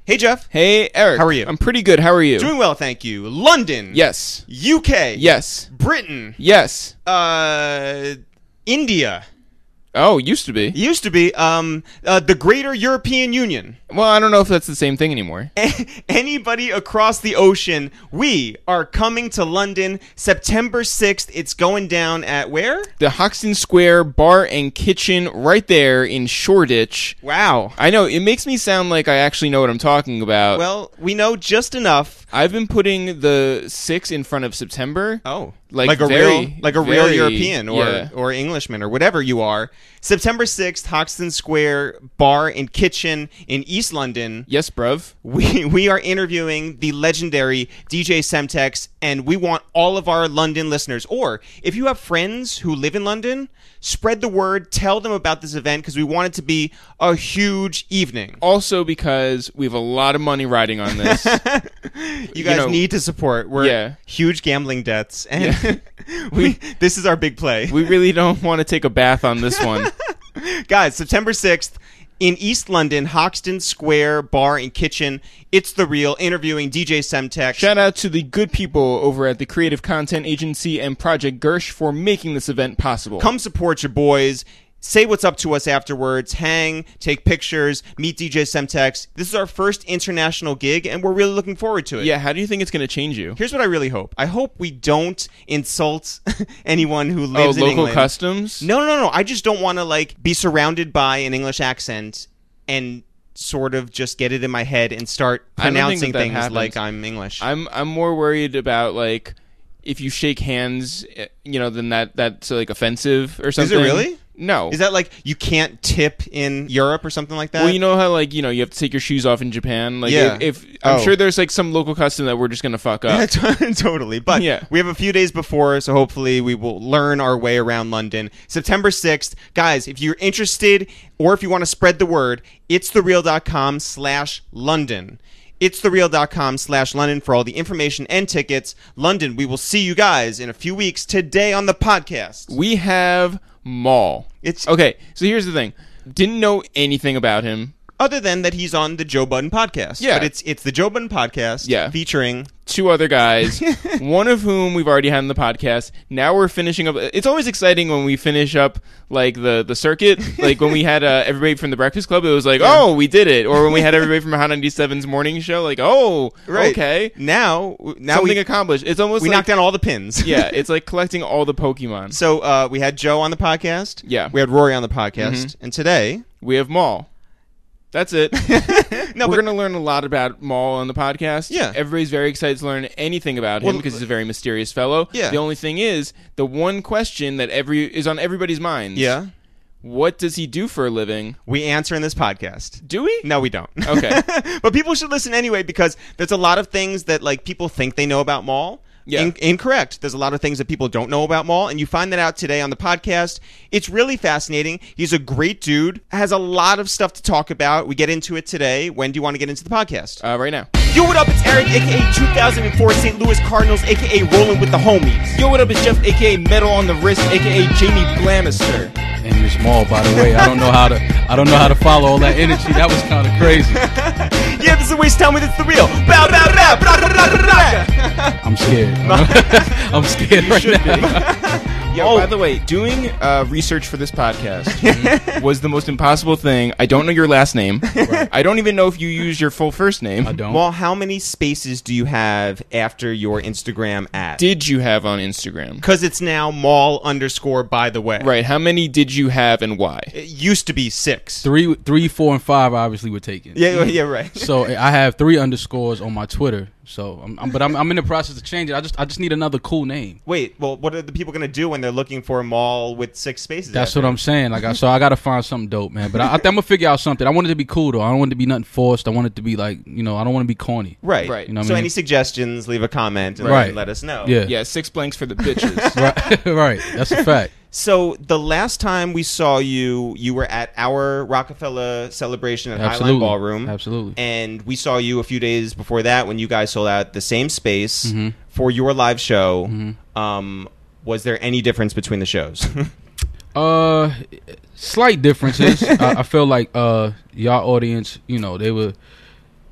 Hey, Jeff. Hey, Eric. How are you? I'm pretty good. How are you? Doing well, thank you. London. Yes. UK. Yes. Britain. Yes. India. Oh, used to be. Used to be. The Greater European Union. Well, I don't know if that's the same thing anymore. Anybody across the ocean, we are coming to London September 6th. It's going down at where? The Hoxton Square Bar and Kitchen right there in Shoreditch. Wow. I know, it makes me sound like I actually know what I'm talking about. Well, we know just enough. I've been putting the 6 in front of September. Oh. Like a very, real European yeah. or Englishman or whatever you are. September 6th, Hoxton Square Bar and Kitchen in East London. Yes, bruv. We are interviewing the legendary DJ Semtex, and we want all of our London listeners, or if you have friends who live in London, spread the word, tell them about this event, because we want it to be a huge evening. Also because we have a lot of money riding on this. You guys need to support. We're huge gambling debts, and this is our big play. We really don't want to take a bath on this one. Guys, September 6th, in East London, Hoxton Square Bar and Kitchen. It's The Real, interviewing DJ Semtex. Shout out to the good people over at the Creative Content Agency and Project Gersh for making this event possible. Come support your boys. Say what's up to us afterwards. Hang, take pictures, meet DJ Semtex. This is our first international gig, and we're really looking forward to it. Yeah, how do you think it's going to change you? Here's what I really hope. I hope we don't insult anyone who lives in England. Local customs? No. I just don't want to be surrounded by an English accent and sort of just get it in my head and start pronouncing things happens. like I'm English. I'm more worried about if you shake hands, then that's offensive or something. Is it really? No. Is that you can't tip in Europe or something like that? Well, you know how you have to take your shoes off in Japan. Yeah. If I'm sure there's some local custom that we're just gonna fuck up. Totally. But we have a few days before, so hopefully we will learn our way around London. September 6th, guys. If you're interested or if you want to spread the word, itsthereal.com/London. Itsthereal.com/London for all the information and tickets. London, we will see you guys in a few weeks today on the podcast. We have Maul. Okay, so here's the thing. Didn't know anything about him. Other than that he's on the Joe Budden podcast. Yeah. But it's the Joe Budden podcast featuring 2 other guys, one of whom we've already had on the podcast. Now we're finishing up. It's always exciting when we finish up the circuit. When we had everybody from the Breakfast Club, it was oh, we did it. Or when we had everybody from Hot 97's morning show, okay. Now something accomplished. It's almost we knocked down all the pins. Yeah, it's like collecting all the Pokemon. So we had Joe on the podcast. Yeah. We had Rory on the podcast. And today we have Maul. That's it. We're going to learn a lot about Maul on the podcast. Yeah. Everybody's very excited to learn anything about him because he's a very mysterious fellow. Yeah. The only thing is, the one question that is on everybody's minds. Yeah. What does he do for a living? We answer in this podcast. Do we? No, we don't. Okay. But people should listen anyway because there's a lot of things that people think they know about Maul. Yeah. Incorrect. There's a lot of things that people don't know about Maul, and you find that out today on the podcast. It's really fascinating. He's a great dude, has a lot of stuff to talk about. We get into it today. When do you want to get into the podcast? Right now. Yo, what up? It's Eric, a.k.a. 2004 St. Louis Cardinals, a.k.a. Rolling with the Homies. Yo, what up? It's Jeff, a.k.a. Metal on the Wrist, a.k.a. Jamie Blamister. And it's Maul, by the way. I don't know how to follow all that energy. That was kind of crazy. Yeah, this is a waste of time with It's The Real. Bow, bow, bow, bow, bow, bow, bow. I'm scared. I'm scared right now. Yo, by the way, doing research for this podcast was the most impossible thing. I don't know your last name. Right. I don't even know if you use your full first name. I don't. Well, how many spaces do you have after your Instagram @ Did you have on Instagram? Because it's now Maul_ by the way. Right. How many did you have and why? It used to be 6. 3, 4, and 5 obviously were taken. Yeah, right. So I have 3 underscores on my Twitter. So, I'm in the process of changing. I just need another cool name. Wait, well, what are the people going to do when they're looking for a Maul with 6 spaces? That's what I'm saying. So I got to find something dope, man. But I think I'm gonna figure out something. I want it to be cool though. I don't want it to be nothing forced. I want it to be I don't want to be corny. Right. You know what so I mean? any suggestions? Leave a comment and Right. let us know. Yeah. 6 blanks for the bitches. Right. That's a fact. So the last time we saw you, you were at our Rockefeller celebration at Highline Ballroom. Absolutely. And we saw you a few days before that when you guys sold out the same space for your live show. Was there any difference between the shows? Slight differences. I feel like y'all audience, they were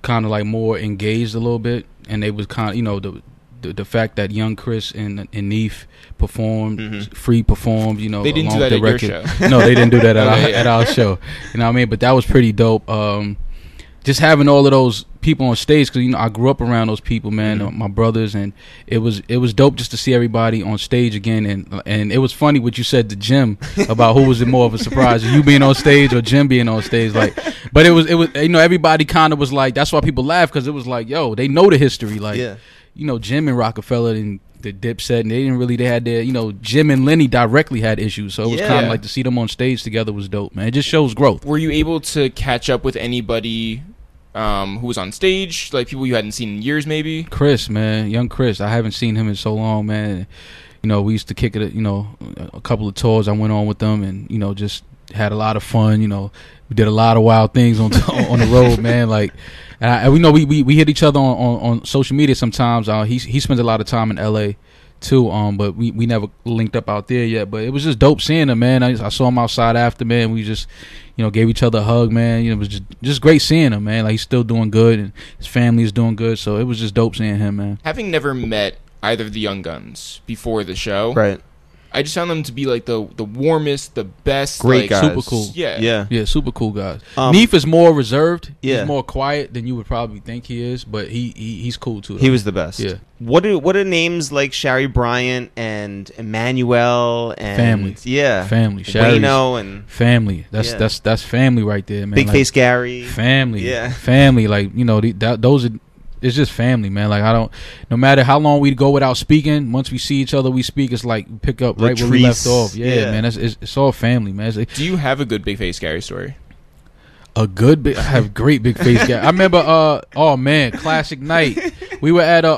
kind of like more engaged a little bit, and they was kind of, you know, the fact that Young Chris and Neef performed, Free performed, you know, They didn't do along that with at the your record. show. No, they didn't do that at our show. You know what I mean? But that was pretty dope. Just having all of those people on stage, because, you know, I grew up around those people, man, my brothers, and it was dope just to see everybody on stage again. And it was funny what you said to Jim about who was it more of a surprise, you being on stage or Jim being on stage. Like, but it was you know, everybody kind of was like, that's why people laugh, because it was like, yo, they know the history, like, you know, Jim and Rockefeller and the Dipset, and they had their, you know, Jim and Lenny directly had issues, so it was kind of like to see them on stage together was dope, man. It just shows growth. Were you able to catch up with anybody who was on stage, like people you hadn't seen in years, maybe? Chris, man, young Chris, I haven't seen him in so long, man. You know, we used to kick it, you know, a couple of tours I went on with them, and, you know, just had a lot of fun. You know, we did a lot of wild things on the road, man. Like, and we know we hit each other on social media sometimes. He spends a lot of time in LA too, but we never linked up out there yet. But it was just dope seeing him, man. I saw him outside after, man. We just, you know, gave each other a hug, man. You know, it was just great seeing him, man. Like, he's still doing good, and his family is doing good. So it was just dope seeing him, man. Having never met either of the Young Guns before the show, Right. I just found them to be like the warmest, the best, Great like, guys. Super cool. Yeah. Yeah, super cool guys. Um, Neef is more reserved. Yeah. He's more quiet than you would probably think he is, but he's cool too. He was the best. Yeah. What do names like Shari Bryant and Emmanuel and Family. Yeah. Family. Shari's Wayno and family. Yeah. That's family right there, man. Big Like, Face Gary. family. Yeah. Family. Like, you know, those are. It's just family, man. Like, no matter how long we go without speaking, once we see each other, we speak. It's like pick up right where we left off. Yeah, man. It's all family, man. Do you have a good Big Face Gary story? I have great Big Face guy. I remember, oh man, classic night. We were at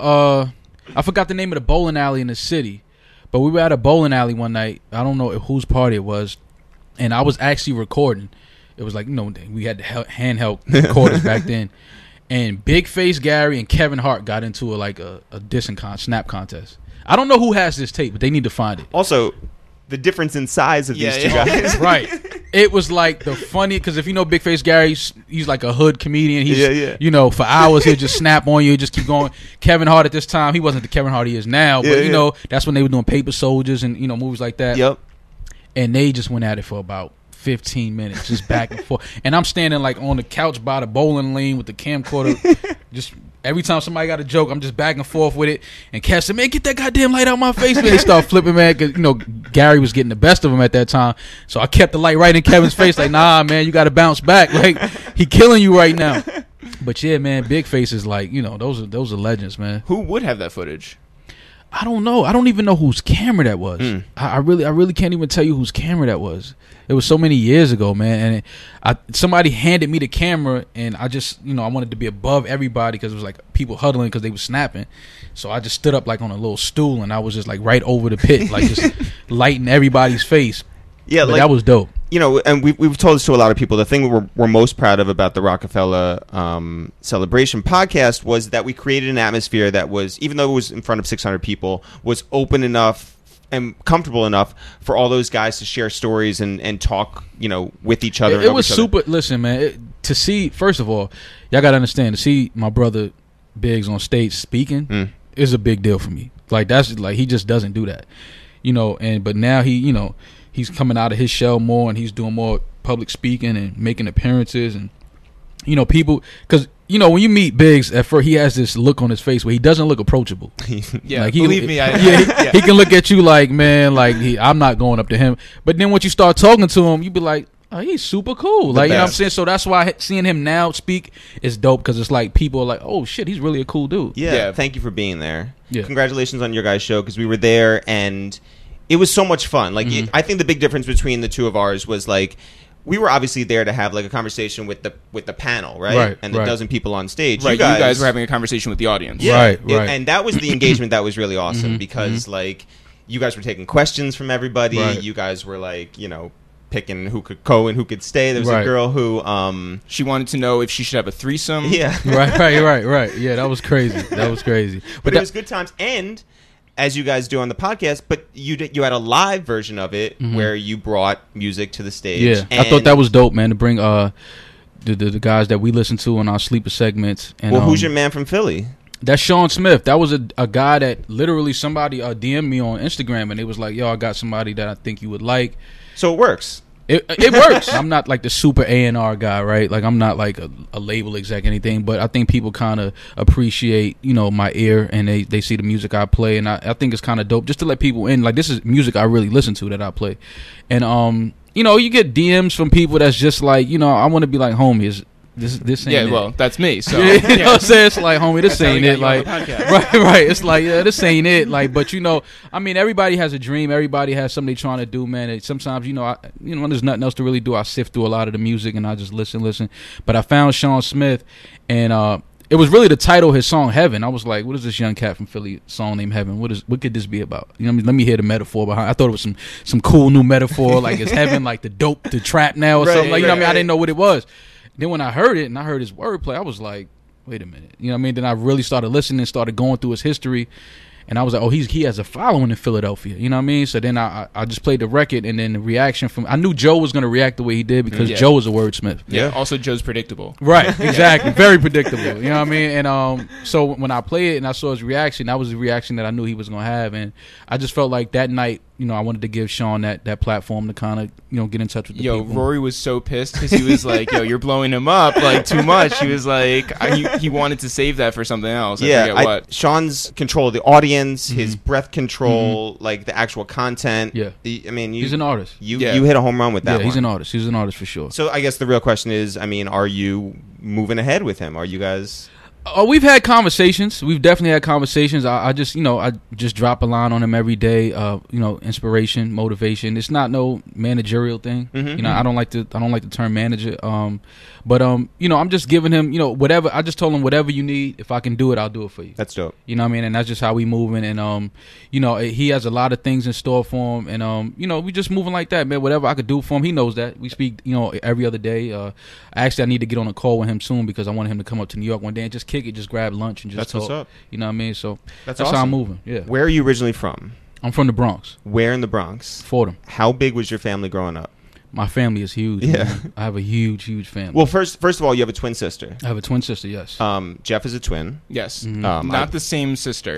I forgot the name of the bowling alley in the city, but we were at a bowling alley one night. I don't know whose party it was, and I was actually recording. It was like, you know, we had the handheld recorders back then. And Big Face Gary and Kevin Hart got into a dissing snap contest. I don't know who has this tape, but they need to find it. Also, the difference in size of these two guys. Right. It was like the funny, because if you know Big Face Gary, he's like a hood comedian. He's, you know, for hours he'll just snap on you, just keep going. Kevin Hart at this time, he wasn't the Kevin Hart he is now, but you know, that's when they were doing Paper Soldiers and, you know, movies like that. Yep. And they just went at it for about 15 minutes, just back and forth. And I'm standing like on the couch by the bowling lane with the camcorder. Just every time somebody got a joke, I'm just back and forth with it. And Cass said, man, get that goddamn light out my face, man. They start flipping, man, because, you know, Gary was getting the best of him at that time. So I kept the light right in Kevin's face, like, nah, man, you got to bounce back. Like, he killing you right now. But yeah, man, Big Face is like, you know, those are legends, man. Who would have that footage? I don't know. I don't even know whose camera that was. I really can't even tell you whose camera that was. It was so many years ago, man. And somebody handed me the camera, and I just, you know, I wanted to be above everybody because it was like people huddling because they were snapping. So I just stood up like on a little stool, and I was just like right over the pit, like just lighting everybody's face. Yeah, but like, that was dope. You know, and we've told this to a lot of people. The thing we're most proud of about the Rockefeller Celebration podcast was that we created an atmosphere that was, even though it was in front of 600 people, was open enough and comfortable enough for all those guys to share stories and talk, you know, with each other. It was super. Listen, man, to see, first of all, y'all got to understand, to see my brother Biggs on stage speaking is a big deal for me. Like, that's like, he just doesn't do that, you know. But now he, you know, he's coming out of his shell more, and he's doing more public speaking and making appearances, and, you know, people, because, you know, when you meet Biggs, at first he has this look on his face where he doesn't look approachable. Yeah, like, believe me, he can look at you like, man, like, I'm not going up to him. But then once you start talking to him, you be like, oh, he's super cool. Like, you know what I'm saying? So that's why seeing him now speak is dope, because it's like people are like, oh shit, he's really a cool dude. Yeah. Thank you for being there. Yeah. Congratulations on your guys' show, because we were there and it was so much fun. Like, I think the big difference between the two of ours was, like, we were obviously there to have like a conversation with the panel, right? And the dozen people on stage. Right, you guys were having a conversation with the audience. Yeah, right. And that was the engagement that was really awesome, because like, you guys were taking questions from everybody. Right. You guys were like, you know, picking who could go and who could stay. There was a girl who she wanted to know if she should have a threesome. Yeah. Right. Yeah, that was crazy. But it was good times, and as you guys do on the podcast, but you had a live version of it where you brought music to the stage. Yeah, and I thought that was dope, man, to bring the guys that we listen to on our sleeper segments. And, Well, who's your man from Philly? That's Sean Smith. That was a guy that literally somebody DM'd me on Instagram, and it was like, yo, I got somebody that I think you would like. So it works. It works. I'm not like the super A&R guy, right? Like I'm not like a label exec or anything, but I think people kind of appreciate, my ear, and they see the music I play, and I think it's kind of dope just to let people in. Like this is music I really listen to that I play, and you get DMs from people that's just like, I want to be like, homie, this ain't it. Well, that's me. So you know what I'm saying? It's like, homie, this ain't it. Like, right. right. It's like, yeah, this ain't it. Like, but I mean, everybody has a dream. Everybody has something they trying to do, man. And sometimes, when there's nothing else to really do, I sift through a lot of the music and I just listen. But I found Sean Smith, and it was really the title of his song, Heaven. I was like, what is this young cat from Philly song named Heaven? What could this be about? Let me hear the metaphor behind. I thought it was some cool new metaphor, like it's heaven, like the dope, the trap now or something. Like, I didn't know what it was. Then when I heard it and I heard his wordplay, I was like, wait a minute. Then I really started listening, started going through his history. And I was like, oh, he has a following in Philadelphia. You know what I mean? So then I just played the record, and then the reaction from... I knew Joe was going to react the way he did because Joe is a wordsmith. Yeah. Also, Joe's predictable. Right. Exactly. Very predictable. You know what I mean? And so when I played it and I saw his reaction, that was the reaction that I knew he was going to have. And I just felt like that night, I wanted to give Sean that platform to kind of, get in touch with the people. Rory was so pissed because he was like, you're blowing him up like too much. He was like, he wanted to save that for something else. I forget what. Sean's control of the audience, his breath control, like the actual content. Yeah. He's an artist. You hit a home run with that one. He's an artist. He's an artist for sure. So I guess the real question is, are you moving ahead with him? Are you guys... We've had conversations. We've definitely had conversations. I just drop a line on him every day. Inspiration, motivation. It's not no managerial thing. Mm-hmm. I don't like the term manager. But I'm just giving him, whatever. I just told him whatever you need. If I can do it, I'll do it for you. That's dope. You know what I mean? And that's just how we moving. And he has a lot of things in store for him. And we just moving like that, man. Whatever I could do for him, he knows that. We speak, every other day. Actually, I need to get on a call with him soon because I want him to come up to New York one day and just kick it, just grab lunch and just talk. What's up. You know what I mean? So that's awesome. how I'm moving. Yeah. Where are you originally from? I'm from the Bronx. Where in the Bronx? Fordham. How big was your family growing up? My family is huge. Yeah. Man. I have a huge family. Well, first of all, you have a twin sister. I have a twin sister, yes. Jeff is a twin. Yes. Mm-hmm. Not the same sister.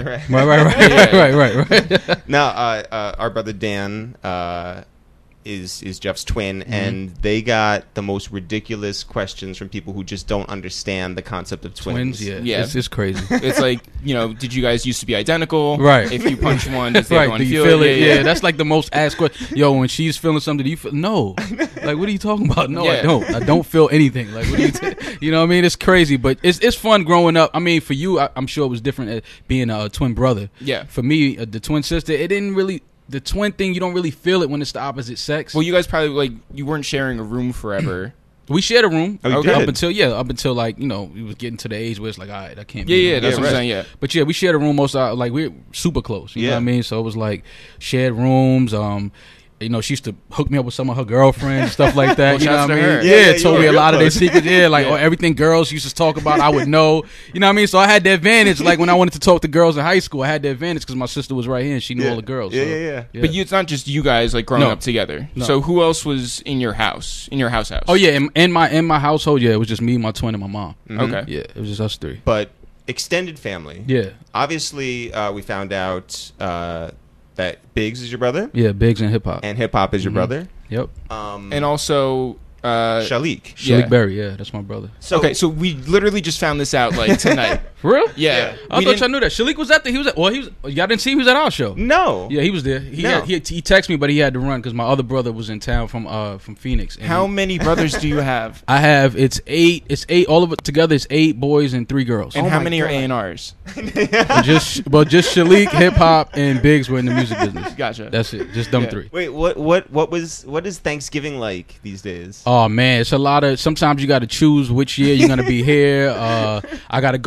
Right. Now, our brother Dan is Jeff's twin, and they got the most ridiculous questions from people who just don't understand the concept of twins. Yeah. It's crazy. It's like, did you guys used to be identical? Right. If you punch one, does the other one do you feel it? Yeah, that's like the most asked question. Yo, when she's feeling something, do you feel? No. Like, what are you talking about? No, I don't. I don't feel anything. Like, what do you you know what I mean? It's crazy, but it's fun growing up. I mean, for you, I'm sure it was different being a twin brother. Yeah. For me, the twin sister, it didn't really... The twin thing, you don't really feel it when it's the opposite sex. Well, you guys probably, you weren't sharing a room forever. We shared a room. Oh, up until we was getting to the age where it's like, all right, I can't be. Yeah, that's what I'm saying, yeah. But we shared a room most of we're super close. You know what I mean? So it was like shared rooms, she used to hook me up with some of her girlfriends and stuff like that. Well, you know what I mean? her. Yeah, told me a lot of their secrets. Yeah, everything girls used to talk about, I would know. You know what I mean? So I had the advantage. Like when I wanted to talk to girls in high school, I had the advantage because my sister was right here and she knew all the girls. Yeah. But it's not just you guys growing up together. No. So who else was in your house? In your house? Oh yeah, in my household, it was just me, my twin, and my mom. Mm-hmm. Okay. Yeah, it was just us three. But extended family. Yeah. Obviously, we found out that Biggs is your brother. Yeah, Biggs and hip hop. And hip hop is your brother. Yep. And also Shalik Berry, so my brother. So we literally just found this out tonight. For real? Yeah. I thought y'all knew that. Shalik was at y'all didn't see he was at our show. No. Yeah, he was there. He texted me, but he had to run because my other brother was in town from Phoenix. How many brothers do you have? I have it's eight all of it together. It's 8 boys and 3 girls. And how many are A&Rs? just Shalik, hip hop, and Biggs were in the music business. Gotcha. That's it. Just them 3. Wait, what is Thanksgiving like these days? Oh man, it's a lot of. Sometimes you got to choose which year you're gonna be here. I got to go here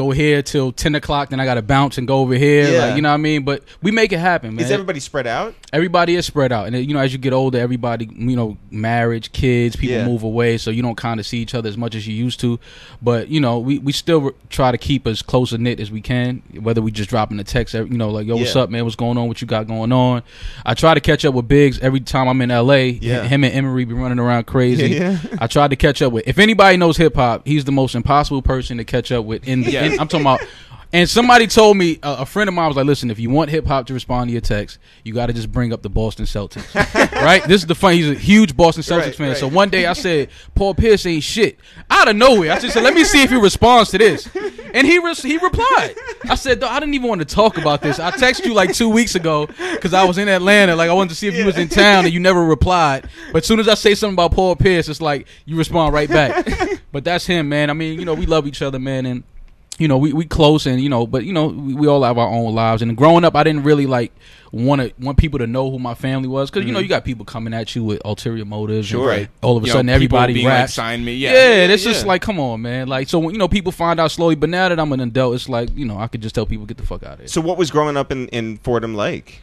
till 10 o'clock, then I got to bounce and go over here. Yeah. Like, you know what I mean? But we make it happen, man. Is everybody spread out? Everybody is spread out. And, you know, as you get older, everybody, you know, marriage, kids, people move away. So you don't kind of see each other as much as you used to. But, you know, we still try to keep as close a knit as we can, whether we just dropping a text, you know, like, yo, what's up, man? What's going on? What you got going on? I try to catch up with Biggs every time I'm in L.A. Yeah. Him and Emery be running around crazy. Yeah. I tried to catch up with. If anybody knows hip hop, he's the most impossible person to catch up with. I'm talking about. And somebody told me, a friend of mine was like, listen, if you want hip hop to respond to your text, you got to just bring up the Boston Celtics. Right? This is the fun. He's a huge Boston Celtics fan. Right. So one day I said, Paul Pierce ain't shit. Out of nowhere. I just said, let me see if he responds to this. And he replied. I said, I didn't even want to talk about this. I texted you like 2 weeks ago because I was in Atlanta. Like, I wanted to see if you was in town, and you never replied. But as soon as I say something about Paul Pierce, it's like you respond right back. But that's him, man. I mean, you know, we love each other, man. And you know, we close, and you know, but you know, we all have our own lives. And growing up, I didn't really like want people to know who my family was, because you know, you got people coming at you with ulterior motives. Sure. And all of a sudden, everybody raps. Like, sign me. Yeah, it's just like, come on, man. Like, so when, you know, people find out slowly. But now that I'm an adult, it's like, you know, I could just tell people, get the fuck out of here. So what was growing up in Fordham like?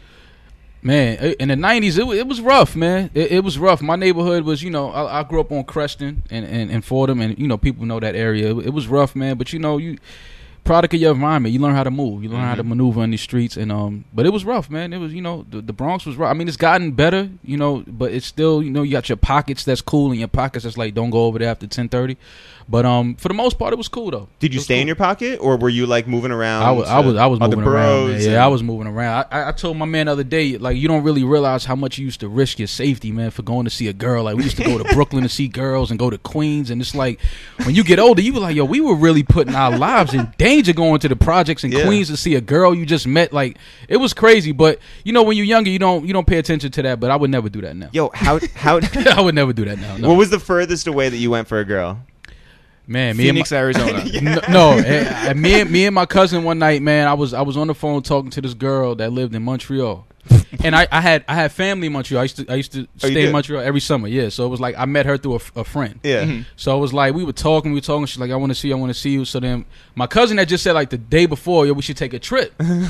Man, in the 90s, it was rough, man. It was rough. My neighborhood was, you know, I grew up on Creston and Fordham, and, you know, people know that area. It was rough, man. But, you know, product of your environment, you learn how to move, you learn how to maneuver in these streets, and but it was rough, man. It was, you know, the Bronx was rough. I mean, it's gotten better, you know, but it's still, you know, you got your pockets that's cool, and your pockets that's like, don't go over there after 10:30. But for the most part, it was cool though. Did you stay in your pocket, or were you like moving around? I was moving around, man. Yeah, I was moving around. I told my man the other day, like, you don't really realize how much you used to risk your safety, man, for going to see a girl. Like, we used to go to Brooklyn to see girls and go to Queens, and it's like, when you get older, you be like, yo, we were really putting our lives in danger going to the projects in Queens to see a girl you just met. Like, it was crazy. But you know, when you're younger, you don't pay attention to that. But I would never do that now. Yo, how I would never do that now. No. What was the furthest away that you went for a girl? Man, Phoenix, Arizona. Me and my cousin one night, man, I was on the phone talking to this girl that lived in Montreal. And I had family in Montreal. I used to stay in Montreal every summer. Yeah, so it was like I met her through a friend. Yeah. Mm-hmm. So it was like we were talking. She's like, I want to see you. So then my cousin had just said like the day before, yo, we should take a trip.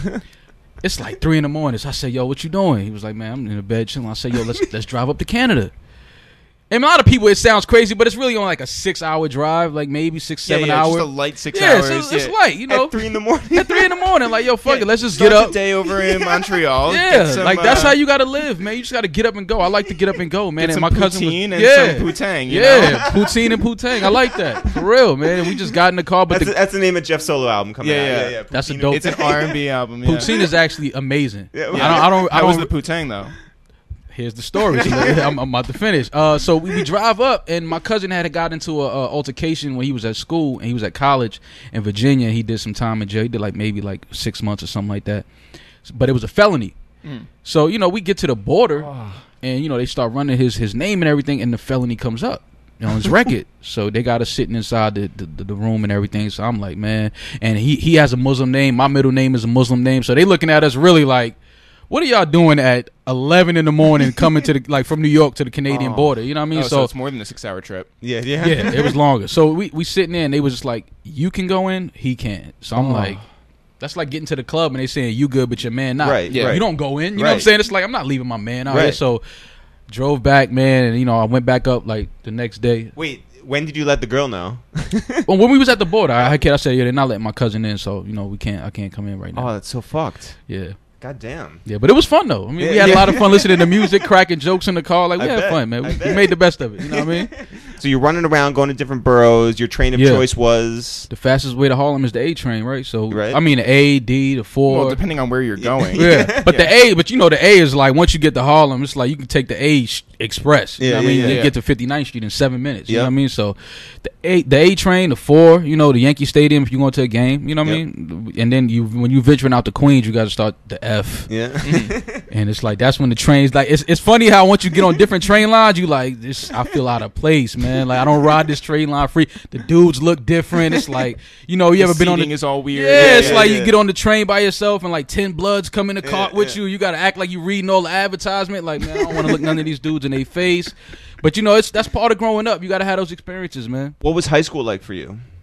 It's like 3 a.m. So I said, yo, what you doing? He was like, man, I'm in the bed chilling. I said, yo, let's drive up to Canada. And a lot of people, it sounds crazy, but it's really on like a 6-hour drive, like maybe 6-7 hours. Just a light 6 hours. So it's light, you know. At 3 a.m. At 3 a.m, like, yo, fuck it, let's just Start get up. the day over in Montreal. Like that's how you gotta live, man. You just gotta get up and go. I like to get up and go, man. Get and some my cousin poutine was, and some poutang. You know? Poutine and poutang. I like that for real, man. And we just got in the car, but that's the name of Jeff's solo album coming out. Yeah. That's a dope. It's an R&B album. Yeah. Poutine is actually amazing. Yeah. I was the poutang though? Here's the story. So I'm about to finish. So we drive up, and my cousin had got into a altercation when he was at school, and he was at college in Virginia. He did some time in jail. He did maybe 6 months or something like that. But it was a felony. So, you know, we get to the border, and, you know, they start running his name and everything, and the felony comes up on his record. So they got us sitting inside the room and everything. So I'm like, man. And he has a Muslim name. My middle name is a Muslim name. So they looking at us really like, what are y'all doing at 11 in the morning coming to the from New York to the Canadian border? You know what I mean? So it's more than a 6-hour trip. Yeah, it was longer. So we sitting there, and they was just like, you can go in, he can't. So I'm like, that's like getting to the club and they saying you good, but your man not. Right. Yeah. You don't go in. You know what I'm saying? It's like, I'm not leaving my man out here. So drove back, man, and, you know, I went back up like the next day. Wait, when did you let the girl know? Well, when we was at the border, I said, yeah, they're not letting my cousin in, so, you know, I can't come in right now. Oh, that's so fucked. Yeah. God damn. Yeah, but it was fun though. I mean, we had a lot of fun listening to music, cracking jokes in the car. Like, we had fun, man. We made the best of it. You know what I mean? So you're running around, going to different boroughs. Your train of choice was the fastest way to Harlem is the A train, right? So right. I mean, the A, D, the 4. Well, depending on where you're going. But the you know, the A is like once you get to Harlem, it's like you can take the A express. You know what I mean? You get to 59th Street in 7 minutes. You know what I mean? So the A train, the 4, you know, the Yankee Stadium if you going to a game. You know what I mean? And then when you venturing out to Queens, you got to start the F. Yeah. And it's like that's when the trains like it's funny how once you get on different train lines you like this. I feel out of place, man. Like I don't ride this train line free. The dudes look different. It's like, you know, you ever been on the is all weird. Yeah, it's like you get on the train by yourself and like 10 bloods come in the car with you. You got to act like you reading all the advertisement. Like, man, I don't want to look none of these dudes in their face. But you know, that's part of growing up. You got to have those experiences, man. What was high school like for you?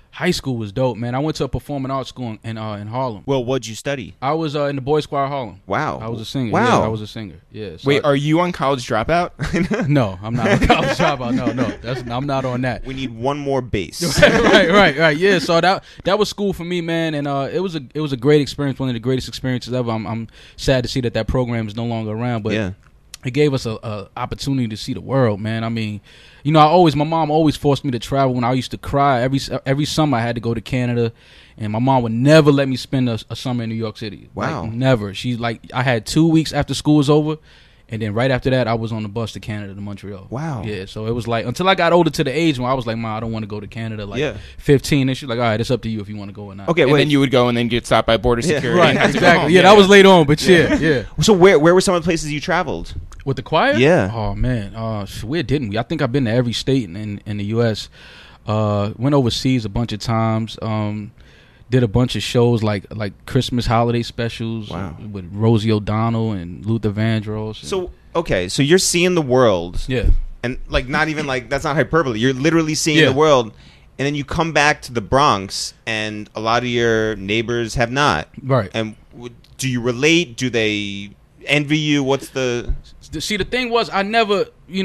High school was dope, man. I went to a performing arts school in Harlem. Well, what'd you study? I was in the Boys Choir Harlem. Wow. I was a singer. Wow. Yeah, I was a singer. Yeah. So Wait, are you on College Dropout? No, I'm not on College Dropout. No. I'm not on that. We need one more bass. right. Yeah. So that was school for me, man, and it was a great experience, one of the greatest experiences ever. I'm sad to see that program is no longer around, but Yeah. it gave us a opportunity to see the world, man. I mean, you know, my mom always forced me to travel. When I used to cry every summer, I had to go to Canada, and my mom would never let me spend a summer in New York City. Wow. Like, never. She's like, I had 2 weeks after school was over, and then right after that, I was on the bus to Canada to Montreal. Wow. Yeah. So it was like until I got older to the age when I was like, Mom, I don't want to go to Canada. Like Yeah. 15, and she's like, all right, it's up to you if you want to go or not. Okay, And wait. then you would go and then get stopped by border Yeah. security. Right. and have to go Exactly. home. Yeah, that was later on, but yeah. So where were some of the places you traveled? With the choir? Yeah. Oh man, where didn't we? I think I've been to every state in the U.S. Went overseas a bunch of times. Did a bunch of shows like Christmas holiday specials. Wow. With Rosie O'Donnell and Luther Vandross. So okay, so you're seeing the world, yeah, and like not even like that's not hyperbole. You're literally seeing Yeah. the world, and then you come back to the Bronx, and a lot of your neighbors have not. right. And do you relate? Do they envy you? What's the? See, the thing was, I never,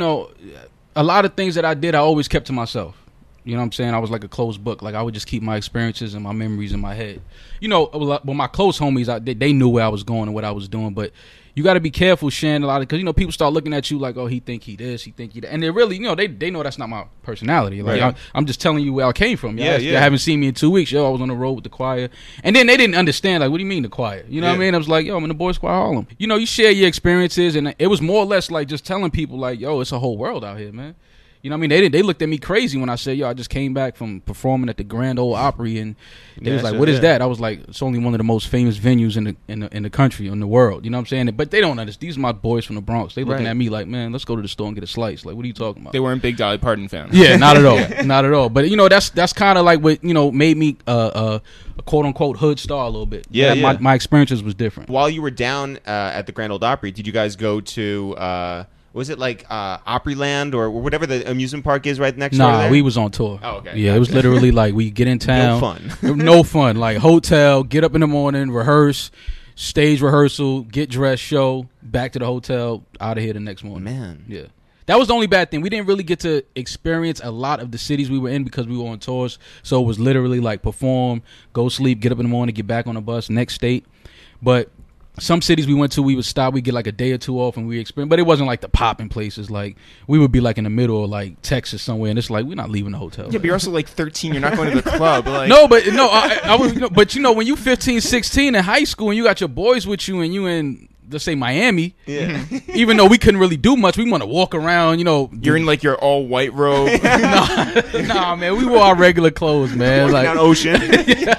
a lot of things that I did, I always kept to myself. You know what I'm saying? I was like a closed book. Like, I would just keep my experiences and my memories in my head. You know, well, my close homies, they knew where I was going and what I was doing. But you got to be careful sharing a lot of, because, people start looking at you like, oh, he think he this, he think he that. And they really, they know that's not my personality. Like, Right. I'm just telling you where I came from. Yeah. You haven't seen me in 2 weeks. Yo, I was on the road with the choir. And then they didn't understand, like, what do you mean the choir? You know what I Yeah. mean? I was like, yo, I'm in the Boys Choir Harlem. You share your experiences. And it was more or less like just telling people, like, yo, it's a whole world out here, man. You know what I mean? They looked at me crazy when I said, yo, I just came back from performing at the Grand Ole Opry, and they was like, what is that? I was like, it's only one of the most famous venues in the country, in the world. You know what I'm saying? But they don't understand. These are my boys from the Bronx. They looking Right. at me like, man, let's go to the store and get a slice. Like, what are you talking about? They weren't big Dolly Parton fans. Yeah, not at all. Not at all. But, that's kind of like what, made me a quote-unquote hood star a little bit. Yeah, yeah. My experiences was different. While you were down at the Grand Ole Opry, did you guys go to? Was it like Opryland or whatever the amusement park is right next door Nah, there? we was on tour. Oh, okay. Yeah, it was literally like we get in town. No fun. No fun. Like hotel, get up in the morning, rehearse, stage rehearsal, get dressed, show, back to the hotel, out of here the next morning. Man. Yeah. That was the only bad thing. We didn't really get to experience a lot of the cities we were in because we were on tours. So it was literally like perform, go sleep, get up in the morning, get back on the bus, next state. But some cities we went to, we would stop, we'd get like a day or two off and we experience, but it wasn't like the popping places. Like we would be like in the middle of like Texas somewhere, and it's like we're not leaving the hotel. Yeah, but you're also like 13. You're not going to the club. Like, No, but no, I was, but when you 15, 16 in high school and you got your boys with you and you in, let's say, Miami, Yeah. even though we couldn't really do much, we want to walk around, you're in like your all white robe. nah, man, we wore our regular clothes, man. Walking down Ocean.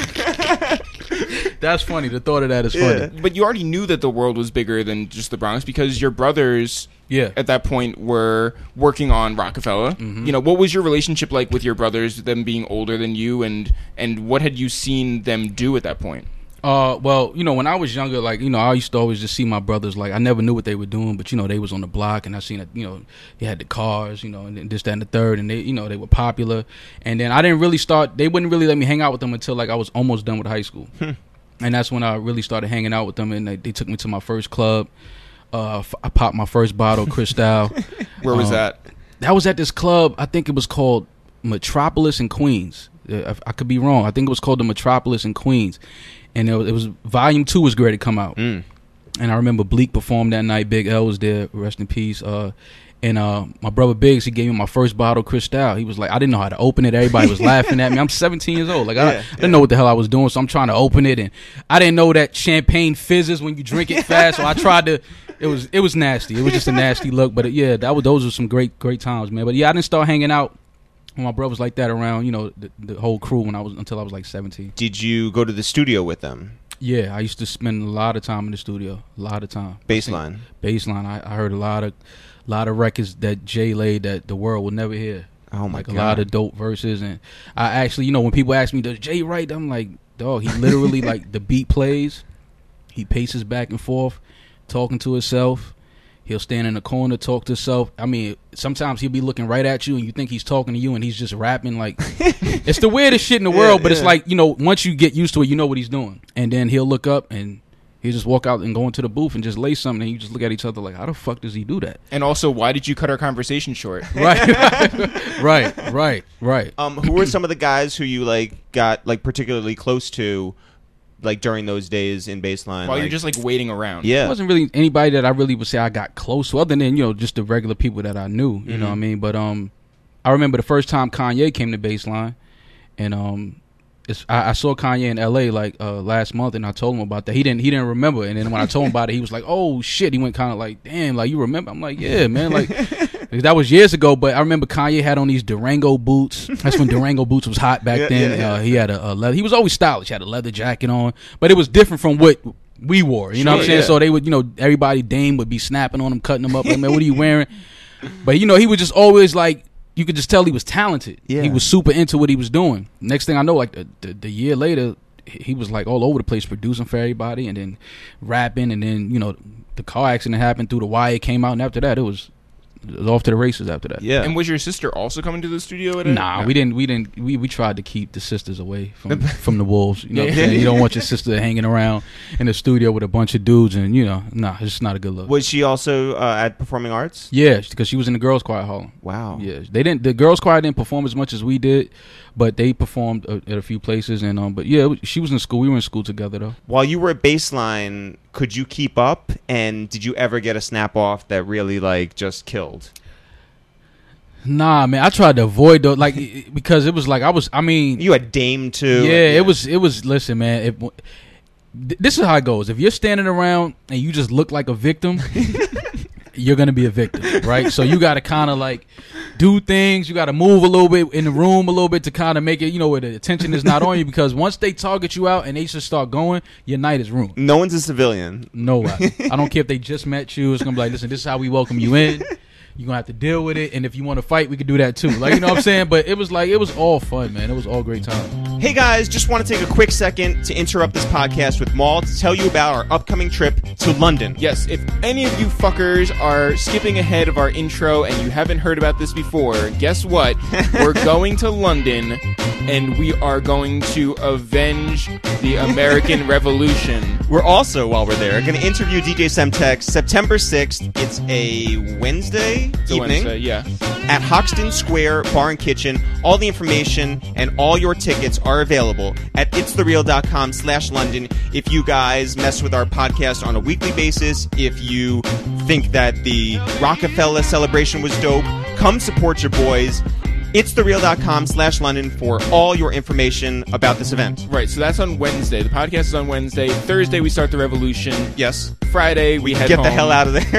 That's funny. The thought of that is funny. But you already knew that the world was bigger than just the Bronx because your brothers Yeah. at that point were working on Rockefeller. What was your relationship like with your brothers, them being older than you, and what had you seen them do at that point? Well, when I was younger, like, I used to always just see my brothers, like, I never knew what they were doing, but, they was on the block, and I seen that, they had the cars, and then this, that, and the third, and they, they were popular. And then I didn't really they wouldn't really let me hang out with them until, like, I was almost done with high school. And that's when I really started hanging out with them, and they took me to my first club. I popped my first bottle of Cristal. Where was that? That was at this club, I think it was called Metropolis in Queens. I could be wrong. I think it was called the Metropolis in Queens. And it was Volume 2 was great to come out. And I remember Bleak performed that night. Big L was there, rest in peace. And my brother Biggs, he gave me my first bottle of Cristal. He was like, I didn't know how to open it. Everybody was laughing at me. I'm 17 years old. Like, I didn't know what the hell I was doing, so I'm trying to open it. And I didn't know that champagne fizzes when you drink it fast, so I tried to. It was nasty. It was just a nasty look. But yeah, those were some great times, man. But yeah, I didn't start hanging out with my brothers like that around, the whole crew until I was like 17. Did you go to the studio with them? Yeah, I used to spend a lot of time in the studio. A lot of time. Baseline. I heard a lot of records that Jay laid that the world will never hear. Oh my like God. A lot of dope verses, and I actually, when people ask me, does Jay write? I'm like, dog, he literally like the beat plays, he paces back and forth, talking to himself. He'll stand in the corner, talk to himself. I mean, sometimes he'll be looking right at you, and you think he's talking to you, and he's just rapping. Like, it's the weirdest shit in the world, but it's like, once you get used to it, you know what he's doing. And then he'll look up, and he'll just walk out and go into the booth and just lay something, and you just look at each other like, how the fuck does he do that? And also, why did you cut our conversation short? Right. Who were some of the guys who you got particularly close to, during those days in Baseline? While you're just waiting around. Yeah. It wasn't really anybody that I really would say I got close to, other than, just the regular people that I knew, you know what I mean? But I remember the first time Kanye came to Baseline, and I saw Kanye in LA last month, and I told him about that. He didn't remember, and then when I told him about it, he was like, "Oh shit!" He went kind of like, "Damn, you remember?" I'm like, "Yeah, man, that was years ago." But I remember Kanye had on these Durango boots. That's when Durango boots was hot back then. Yeah. He had a leather. He was always stylish. He had a leather jacket on, but it was different from what we wore. You know what I'm saying? Yeah. So they would, everybody, Dame would be snapping on him, cutting him up. Like, man, what are you wearing? But he was just always you could just tell he was talented. Yeah. He was super into what he was doing. Next thing I know, the year later, he was all over the place producing for everybody, and then rapping, and then the car accident happened, Through the Wire came out, and after that it was off to the races after that. Yeah. And was your sister also coming to the studio at Nah, No. we didn't. We tried to keep the sisters away from the wolves. You know what I'm saying? You don't want your sister hanging around in the studio with a bunch of dudes, and nah, it's just not a good look. Was she also at Performing Arts? Yeah, because she was in the Girls Choir Hall. Wow. Yeah, they didn't. The Girls Choir didn't perform as much as we did, but they performed at a few places. And but yeah, she was in school. We were in school together though. While you were at Baseline, could you keep up? And did you ever get a snap off that really just killed? Nah, man, I tried to avoid those, because it was You had Dame too. Yeah, it was. Listen, man, this is how it goes. If you're standing around and you just look like a victim, you're gonna be a victim, right? So you got to kind of do things. You got to move a little bit in the room a little bit to kind of make it, where the attention is not on you. Because once they target you out and they just start going, your night is ruined. No one's a civilian. No, I don't care if they just met you. It's gonna be like, listen, this is how we welcome you in. You're going to have to deal with it. And if you want to fight, we could do that too. You know what I'm saying? But it was all fun, man. It was all great time. Hey guys, just want to take a quick second to interrupt this podcast with Maul to tell you about our upcoming trip to London. Yes, if any of you fuckers are skipping ahead of our intro and you haven't heard about this before, guess what? We're going to London, and we are going to avenge the American Revolution. We're also, while we're there, going to interview DJ Semtex September 6th. It's a Wednesday evening. Wednesday, yeah. At Hoxton Square Bar and Kitchen. All the information and all your tickets are available at itsthereal.com/London. If you guys mess with our podcast on a weekly basis, if you think that the Rockefeller celebration was dope, come support your boys. itsthereal.com/London for all your information about this event. Right, so that's on Wednesday. The podcast is on Wednesday. Thursday, we start the revolution. Yes. Friday, we head Get home. the hell out of there.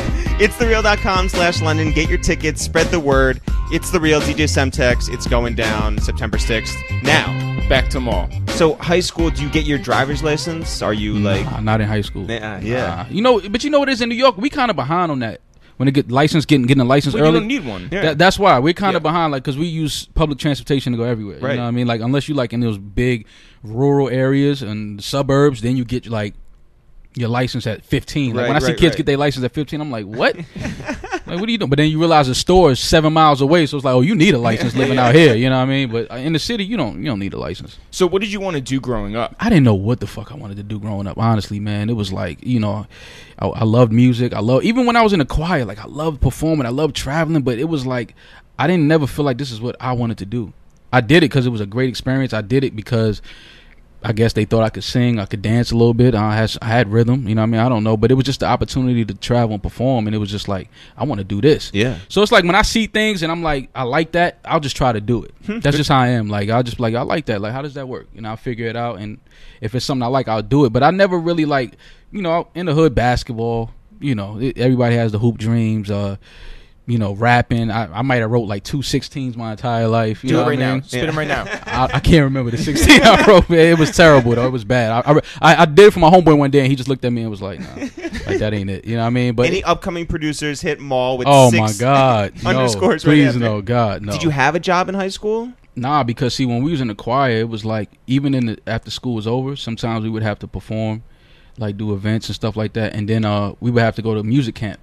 itsthereal.com/London. Get your tickets. Spread the word. It's The Real, DJ Semtex. It's going down September 6th. Now, back to Maul. So, high school, do you get your driver's license? Are you Nah, not in high school. Yeah. But what it is in New York? We kind of behind on that. When they get getting a license Well, early. you don't need one. Yeah. That's why we're kind of behind, because we use public transportation to go everywhere. Right. You know what I mean? Unless you in those big rural areas and the suburbs, then you get your license at 15. When I see kids get their license at 15, I'm like, what? What are you doing? But then you realize the store is 7 miles away, so it's like, oh, you need a license living out here. You know what I mean? But in the city, you don't need a license. So what did you want to do growing up? I didn't know what the fuck I wanted to do growing up. Honestly, man, it was I loved music. Even when I was in the choir, I loved performing. I loved traveling. But it was I didn't never feel like this is what I wanted to do. I did it because it was a great experience. I did it because I guess they thought I could sing, I could dance a little bit. I had rhythm, you know what I mean? I don't know, but it was just the opportunity to travel and perform, and it was just I want to do this. Yeah. So it's when I see things and I'm I like that, I'll just try to do it. That's just how I am. I'll just I like that. How does that work? I'll figure it out, and if it's something I like, I'll do it. But I never really in the hood, basketball, everybody has the hoop dreams, rapping. I might have wrote 216s my entire life. Do it right now. Spit them right now. I can't remember the 16 I wrote, man. It was terrible, though. It was bad. I did it for my homeboy one day, and he just looked at me and was like, nah, that ain't it. You know what I mean? But any upcoming producers hit Maul with oh 6 my God, underscores no, right please after. no, God, no. Did you have a job in high school? Nah, because see, when we was in the choir, it was even after school was over, sometimes we would have to perform, do events and stuff like that, and then we would have to go to music camp.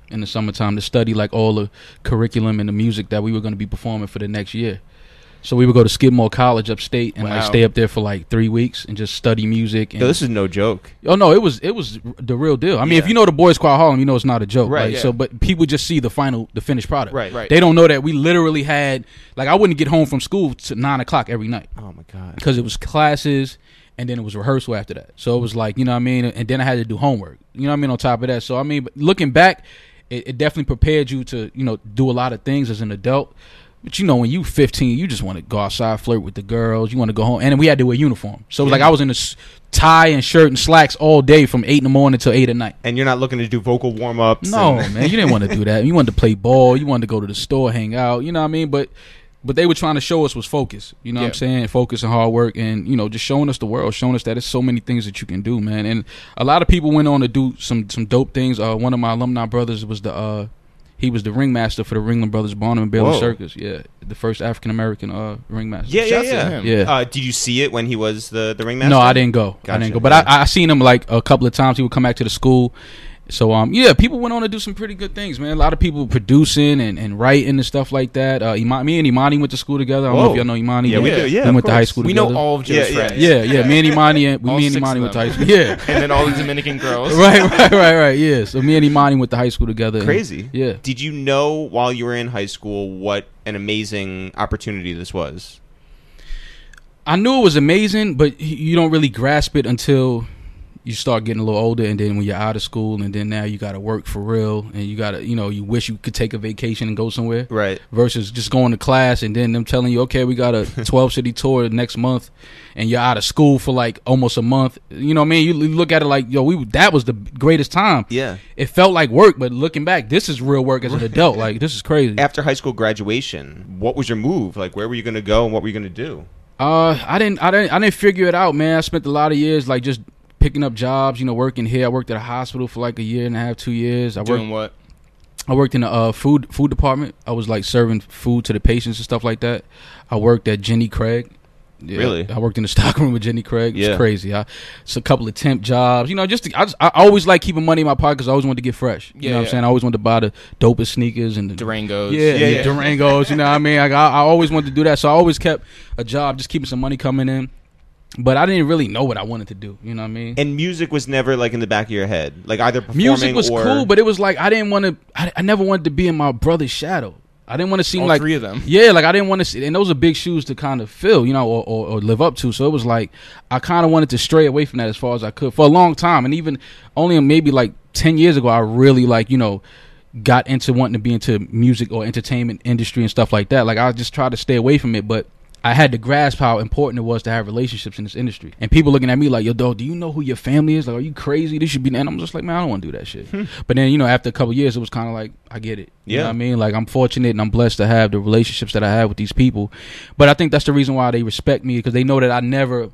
in the summertime to study like all the curriculum and the music that we were going to be performing for the next year. So we would go to Skidmore College upstate and like stay up there for like 3 weeks and just study music. And, Yo, this is no joke. Oh no, it was the real deal. I mean, if you know the Boys Choir Harlem, you know it's not a joke, right? Yeah. So, but people just see the finished product. Right. They don't know that we literally had like I wouldn't get home from school to 9 o'clock every night. Oh my god. Because it was classes and then it was rehearsal after that. So it was like, you know what I mean, and then I had to do homework. You know what I mean on top of that. So I mean, but looking back, it definitely prepared you to do a lot of things as an adult. But when you 15, you just want to go outside, flirt with the girls. You want to go home, and then we had to wear uniform. So it was like I was in a tie and shirt and slacks all day from 8 in the morning till 8 at night. And you're not looking to do vocal warm ups. No, man, you didn't want to do that. You wanted to play ball. You wanted to go to the store, hang out. You know what I mean? But they were trying to show us was focus. You know what I'm saying? Focus and hard work, and just showing us the world, showing us that there's so many things that you can do, man. And a lot of people went on to do some dope things. One of my alumni brothers was he was the ringmaster for the Ringling Brothers Barnum and Bailey Circus. Yeah, the first African American ringmaster. Yeah. Did you see it when he was the ringmaster? No, I didn't go. Gotcha. But I seen him like a couple of times. He would come back to the school. So people went on to do some pretty good things, man. A lot of people producing and writing and stuff like that. Me and Imani went to school together. I don't know if y'all know Imani. Yeah, we do. Yeah, we went to high school together. We know all of Joe's friends. Yeah. Me and Imani went to high school. Yeah, and then all the Dominican girls. Right. Yeah. So me and Imani went to high school together. Crazy. Yeah. Did you know while you were in high school what an amazing opportunity this was? I knew it was amazing, but you don't really grasp it until you start getting a little older, and then when you're out of school, and then now you got to work for real, and you got to, you wish you could take a vacation and go somewhere. Right. Versus just going to class and then them telling you, okay, we got a 12-city tour next month, and you're out of school for like almost a month. You know what I mean? You look at it like, that was the greatest time. Yeah. It felt like work, but looking back, this is real work as an adult. Like, this is crazy. After high school graduation, what was your move? Like, where were you going to go and what were you going to do? I didn't figure it out, man. I spent a lot of years like just picking up jobs, working here. I worked at a hospital for like a year and a half, 2 years. Doing what? I worked in the food department. I was like serving food to the patients and stuff like that. I worked at Jenny Craig. Yeah, really? I worked in the stockroom with Jenny Craig. It's Yeah. crazy. It's a couple of temp jobs. I always like keeping money in my pocket because I always wanted to get fresh. You know what I'm saying? I always wanted to buy the dopest sneakers and the Durangos. Yeah, Durangos. You know what I mean? I always wanted to do that. So I always kept a job, just keeping some money coming in. But I didn't really know what I wanted to do. You know what I mean? And music was never like in the back of your head, like either performing Music was or cool, but it was like I didn't want to. I never wanted to be in my brother's shadow. I didn't want to seem All like three of them. Yeah, like I didn't want to. And those are big shoes to kind of fill, or live up to. So it was like I kind of wanted to stray away from that as far as I could for a long time. And even only maybe like 10 years ago, I really got into wanting to be into music or entertainment industry and stuff like that. Like I just tried to stay away from it, but I had to grasp how important it was to have relationships in this industry. And people looking at me like, yo, dog, do you know who your family is? Like, are you crazy? This should be... And I'm just like, man, I don't want to do that shit. But then, after a couple of years, it was kind of like, I get it. You know what I mean? Like, I'm fortunate and I'm blessed to have the relationships that I have with these people. But I think that's the reason why they respect me, because they know that I never...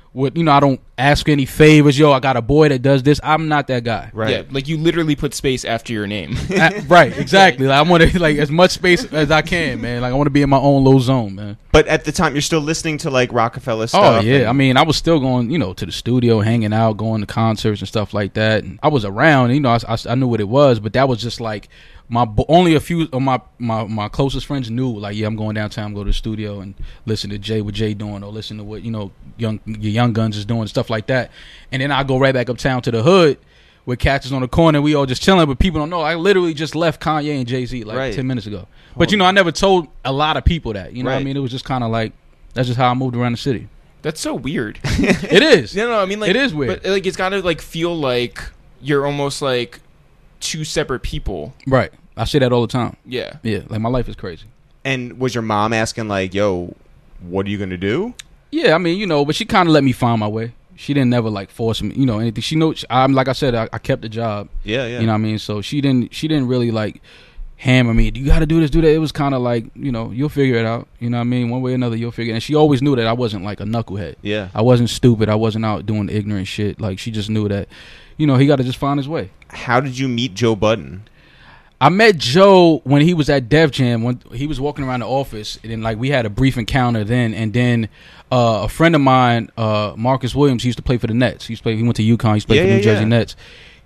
I don't ask any favors. Yo, I got a boy that does this. I'm not that guy. right. Yeah, like you literally put space after your name. Right, exactly. Like, I want to as much space as I can, man. Like I want to be in my own little zone, man. But at the time, you're still listening to like Rockefeller Oh stuff. yeah, I mean, I was still going, to the studio, hanging out, going to concerts and stuff like that. And I was around, I knew what it was, but that was just like only a few of my closest friends knew. Like, yeah, I'm going downtown, go to the studio and listen to what Jay doing, or listen to what Young Guns is doing, stuff like that. And then I go right back uptown to the hood with cats is on the corner. We all just chilling, but people don't know. I literally just left Kanye and Jay-Z like 10 minutes ago. But I never told a lot of people that. You know what I mean? It was just kind of like that's just how I moved around the city. That's so weird. It is. No, I mean, like, it is weird. But like, it's gotta like feel like you're almost like two separate people. Right. I say that all the time. Yeah. Yeah. Like, my life is crazy. And was your mom asking like, yo, what are you going to do? Yeah, I mean, but she kind of let me find my way. She didn't never like force me, anything. She knows I'm like I said, I kept the job. Yeah. You know what I mean? So she didn't really like hammer me. You got to do this, do that. It was kind of like, you'll figure it out. You know what I mean? One way or another, you'll figure it. And she always knew that I wasn't like a knucklehead. Yeah. I wasn't stupid. I wasn't out doing ignorant shit. Like, she just knew that, he got to just find his way. How did you meet Joe Budden? I met Joe when he was at Def Jam. When he was walking around the office, and then like we had a brief encounter then. And then a friend of mine, Marcus Williams, he used to play for the Nets. He went to UConn. He used to play for New Jersey Nets.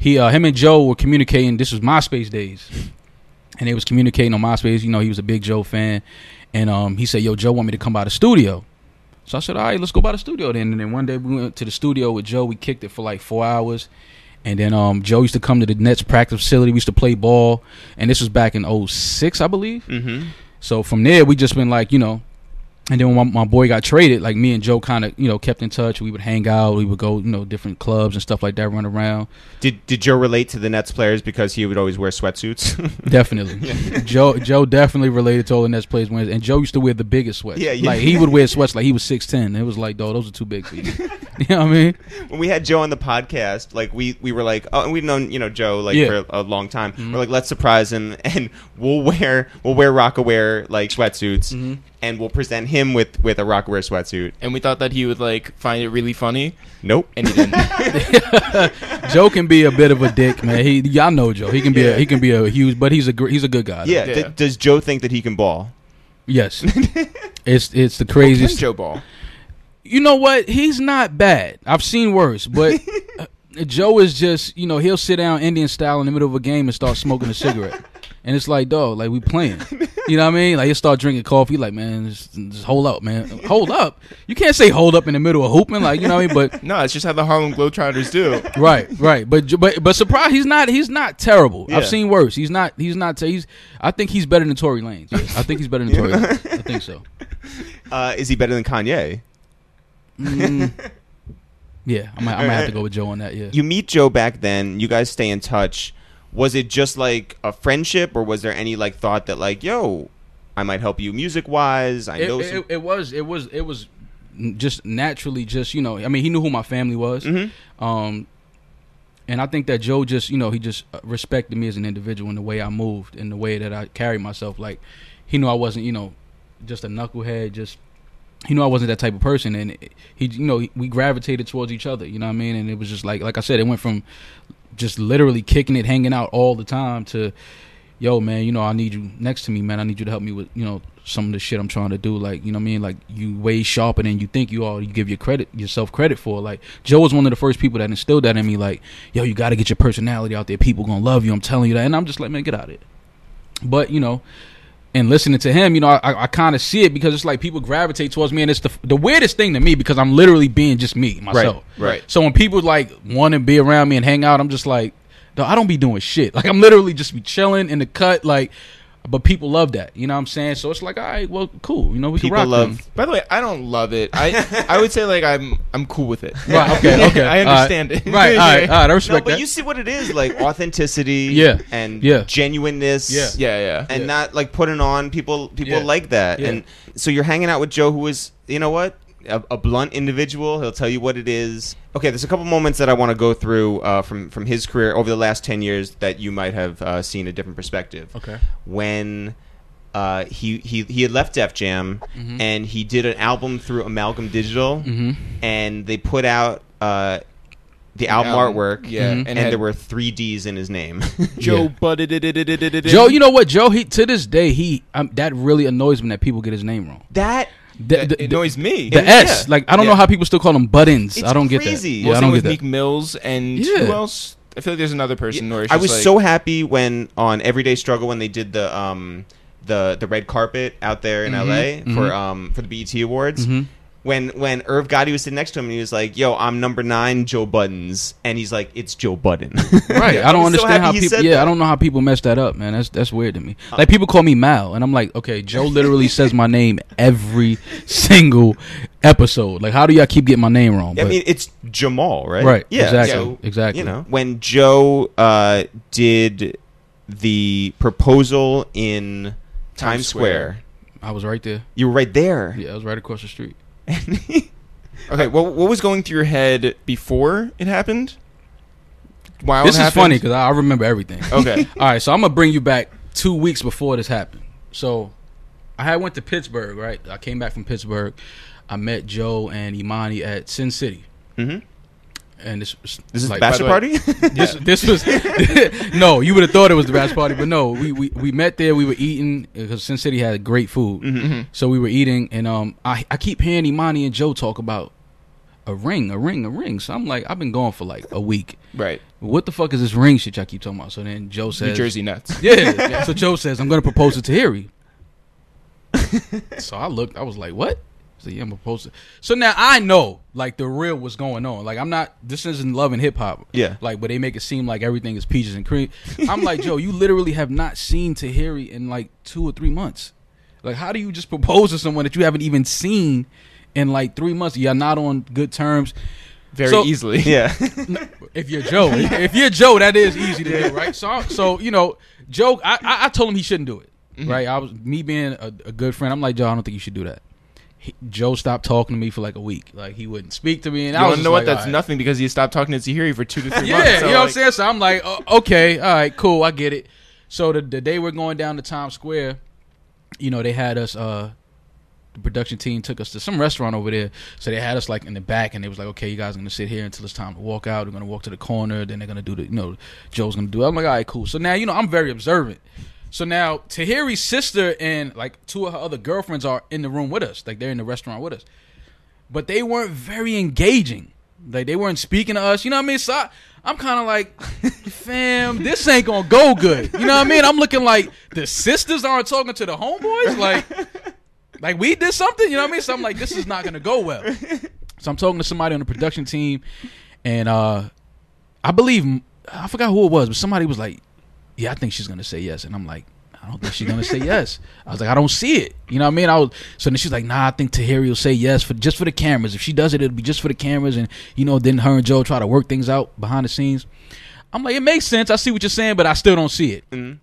him and Joe were communicating. This was MySpace days, and they was communicating on MySpace. You know, he was a big Joe fan, and he said, "Yo, Joe want me to come by the studio." So I said, "All right, let's go by the studio then." And then one day we went to the studio with Joe. We kicked it for like 4 hours. And then Joe used to come to the Nets practice facility. We used to play ball. And this was back in 2006, I believe. Mm-hmm. So from there, we just been like, you know. And then when my boy got traded, like me and Joe kind of, you know, kept in touch. We would hang out. We would go, you know, different clubs and stuff like that, run around. Did Joe relate to the Nets players because he would always wear sweatsuits? Definitely. Joe definitely related to all the Nets players. And Joe used to wear the biggest sweats. Yeah. Like, he would wear sweats like he was 6'10". It was like, dog, those are too big for you. You know what I mean? When we had Joe on the podcast, like we were like, oh, and we'd known, you know, Joe like for a long time. Mm-hmm. We're like, let's surprise him, and we'll wear Rockaware like sweatsuits, Mm-hmm. and we'll present him with a Rockaware sweatsuit. And we thought that he would like find it really funny, Nope. and he didn't. Joe can be a bit of a dick, man. Y'all know Joe. He can be a huge, but he's a good guy. though. Yeah. Yeah. Does Joe think that he can ball? Yes. It's the Can craziest. Joe Ball. You know what? He's not bad. I've seen worse, but Joe is just, you know, he'll sit down Indian style in the middle of a game and start smoking a cigarette. And it's like, dog, like we playing. You know what I mean? Like he'll start drinking coffee. Like, man, just hold up, man. Hold up. You can't say hold up in the middle of hooping. Like, you know what I mean? But No, it's just how the Harlem Globetrotters do. right. But surprise, he's not terrible. Yeah. I've seen worse. I think he's better than Tory Lanez. Yeah, I think he's better than Tory Lanez. I think so. Is he better than Kanye? Yeah, I might have to go with Joe on that. Yeah. You meet Joe back then. You guys stay in touch. Was it just like a friendship, or was there any like thought that like, yo, I might help you music wise? It was just naturally, just, you know, I mean, he knew who my family was. Mm-hmm. And I think that Joe just, you know, he just respected me as an individual in the way I moved, in the way that I carried myself. Like, he knew I wasn't, you know, just a knucklehead, just, he knew I wasn't that type of person. And he, you know, we gravitated towards each other, you know what I mean? And it was just like I said, it went from just literally kicking it, hanging out all the time to, yo, man, you know, I need you next to me, man. I need you to help me with, you know, some of the shit I'm trying to do. Like, you know what I mean? Like, you way sharper than you think you are. You give yourself credit for. Like, Joe was one of the first people that instilled that in me. Like, yo, you got to get your personality out there. People gonna love you. I'm telling you that. And I'm just like, man, get out of it. But, you know, and listening to him, you know, I kind of see it because it's like people gravitate towards me, and it's the weirdest thing to me because I'm literally being just me, myself. Right. So when people like want to be around me and hang out, I'm just like, no, I don't be doing shit. Like, I'm literally just be chilling in the cut, like, but people love that. You know what I'm saying? So it's like, all right, well, cool. You know, we People can rock love- them. By the way, I don't love it. I would say like I'm cool with it. Right, okay. I understand it. Right, all right, I No, respect but that. you see what it is, like authenticity, Yeah. and Yeah. genuineness, Yeah. Yeah. and not like putting on people Yeah. like that. Yeah. And so you're hanging out with Joe, who is, you know what, a blunt individual. He'll tell you what it is. Okay, there's a couple moments that I want to go through from his career over the last 10 years that you might have seen a different perspective. Okay. When he had left Def Jam, and he did an album through Amalgam Digital, and they put out the album artwork, yeah, and, and had- there were 3 Ds in his name. Joe Yeah. butted. Joe, you know what, Joe? He to this day, that really annoys me that people get his name wrong. That It annoys me. The Yeah. S, like, I don't know how people still call them buttons. It's I don't get crazy. that. Well, Yeah, I same don't with get Meek that. Mills and Yeah. who else? I feel like there's another person where it's I just was like, so happy when on Everyday Struggle when they did the red carpet out there in LA for the BET Awards. When Irv Gotti was sitting next to him and he was like, "Yo, I'm number 9, Joe Buttons," and he's like, "It's Joe Budden." Right. I don't was so understand happy how he people. said Yeah, that. I don't know how people mess that up, man. That's weird to me. Like, people call me Mal, and I'm like, okay, Joe literally says my name every single episode. Like, how do y'all keep getting my name wrong? I But- mean, it's Jamal, right? Right, Yeah. exactly, So, exactly. You know, when Joe did the proposal in Times Square, I was right there. you were right there. Yeah, I was right across the street. okay, what was going through your head before it happened? While This it is happened? funny because I remember everything. Okay. All right, so I'm gonna bring you back 2 weeks before this happened. So I had went to Pittsburgh, right? I came back from Pittsburgh. I met Joe and Imani at Sin City, Mm-hmm. and this was This is like, the bachelor by the party. this was no. You would have thought it was the bachelor party, but no. We met there. We were eating because Sin City had great food. Mm-hmm. So we were eating, and I keep hearing Imani and Joe talk about a ring. So I'm like, I've been gone for like a week. Right. What the fuck is this ring shit y'all keep talking about? So then Joe says, New Jersey Nets. Yeah. So Joe says, I'm going to propose to Tahiri. So I looked, I was like, what? So yeah, I'm going to propose to. So now I know, like, the real what's going on. Like, this isn't Love and Hip Hop. Yeah. Like, but they make it seem like everything is peaches and cream. I'm like, Joe, you literally have not seen Tahiri in like 2 or 3 months. Like, how do you just propose to someone that you haven't even seen in like 3 months? You're not on good terms. Very easily. Yeah. If you're Joe, that is easy to do, right? So you know, Joe, I told him he shouldn't do it, right? I was me being a good friend. I'm like, Joe, I don't think you should do that. Joe stopped talking to me for like a week. Like, he wouldn't speak to me, and I was know like, what? That's nothing because he stopped talking to Tahiri for 2 to 3 months. Yeah, So you know what I'm saying? So I'm like, okay, all right, cool, I get it. So the day we're going down to Times Square, you know, they had us. The production team took us to some restaurant over there. So they had us like in the back, and they was like, okay, you guys are going to sit here until it's time to walk out. We're going to walk to the corner. Then they're going to do Joe's going to do it. I'm like, all right, cool. So now, you know, I'm very observant. So now Tahiri's sister and like 2 of her other girlfriends are in the room with us. Like, they're in the restaurant with us. But they weren't very engaging. Like, they weren't speaking to us. You know what I mean? So I'm kind of like, fam, this ain't going to go good. You know what I mean? I'm looking like the sisters aren't talking to the homeboys. Like we did something, you know what I mean? So I'm like, this is not going to go well. So I'm talking to somebody on the production team, and I believe, I forgot who it was, but somebody was like, yeah, I think she's going to say yes. And I'm like, I don't think she's going to say yes. I was like, I don't see it. You know what I mean? So then she's like, nah, I think Tahiri will say yes just for the cameras. If she does it, it'll be just for the cameras. And, you know, then her and Joe try to work things out behind the scenes. I'm like, it makes sense. I see what you're saying, but I still don't see it. Mm-hmm.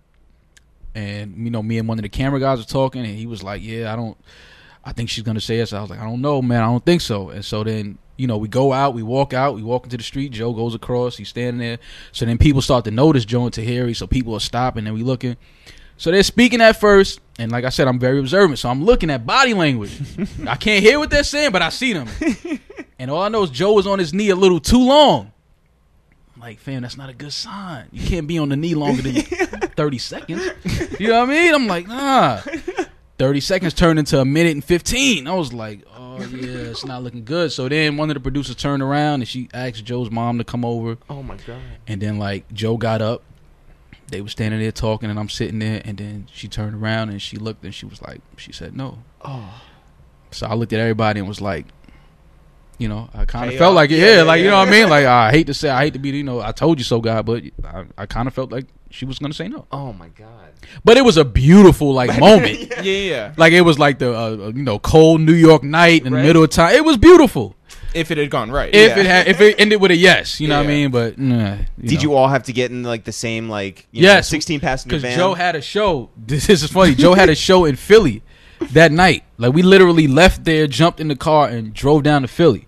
And, you know, me and one of the camera guys were talking, and he was like, yeah, I think she's going to say yes. I was like, I don't know, man. I don't think so. And so then, you know, we go out, we walk into the street. Joe goes across. He's standing there. So then people start to notice Joe and Tahiri. So people are stopping, and we looking. So they're speaking at first. And like I said, I'm very observant. So I'm looking at body language. I can't hear what they're saying, but I see them. And all I know is Joe was on his knee a little too long. I'm like, fam, that's not a good sign. You can't be on the knee longer than 30 seconds. You know what I mean? I'm like, nah. 30 seconds turned into 1:15. I was like, oh, yeah, it's not looking good. So then one of the producers turned around, and she asked Joe's mom to come over. Oh, my God. And then, like, Joe got up. They were standing there talking, and I'm sitting there. And then she turned around, and she looked, and she was like, she said no. Oh. So I looked at everybody and was like, you know, I kind of felt like, you know what I mean? Like, I hate to be, you know, I told you so, God, but I kind of felt like she was going to say no. Oh, my God. But it was a beautiful, like, moment. Yeah. Like, it was like the, you know, cold New York night in the middle of time. It was beautiful. If it had gone right. If it ended with a yes, you know what I mean? But, did you all have to get in, like, the same, like, you know, 16-passenger van? Because Joe had a show. This is funny. Joe had a show in Philly that night. Like, we literally left there, jumped in the car, and drove down to Philly.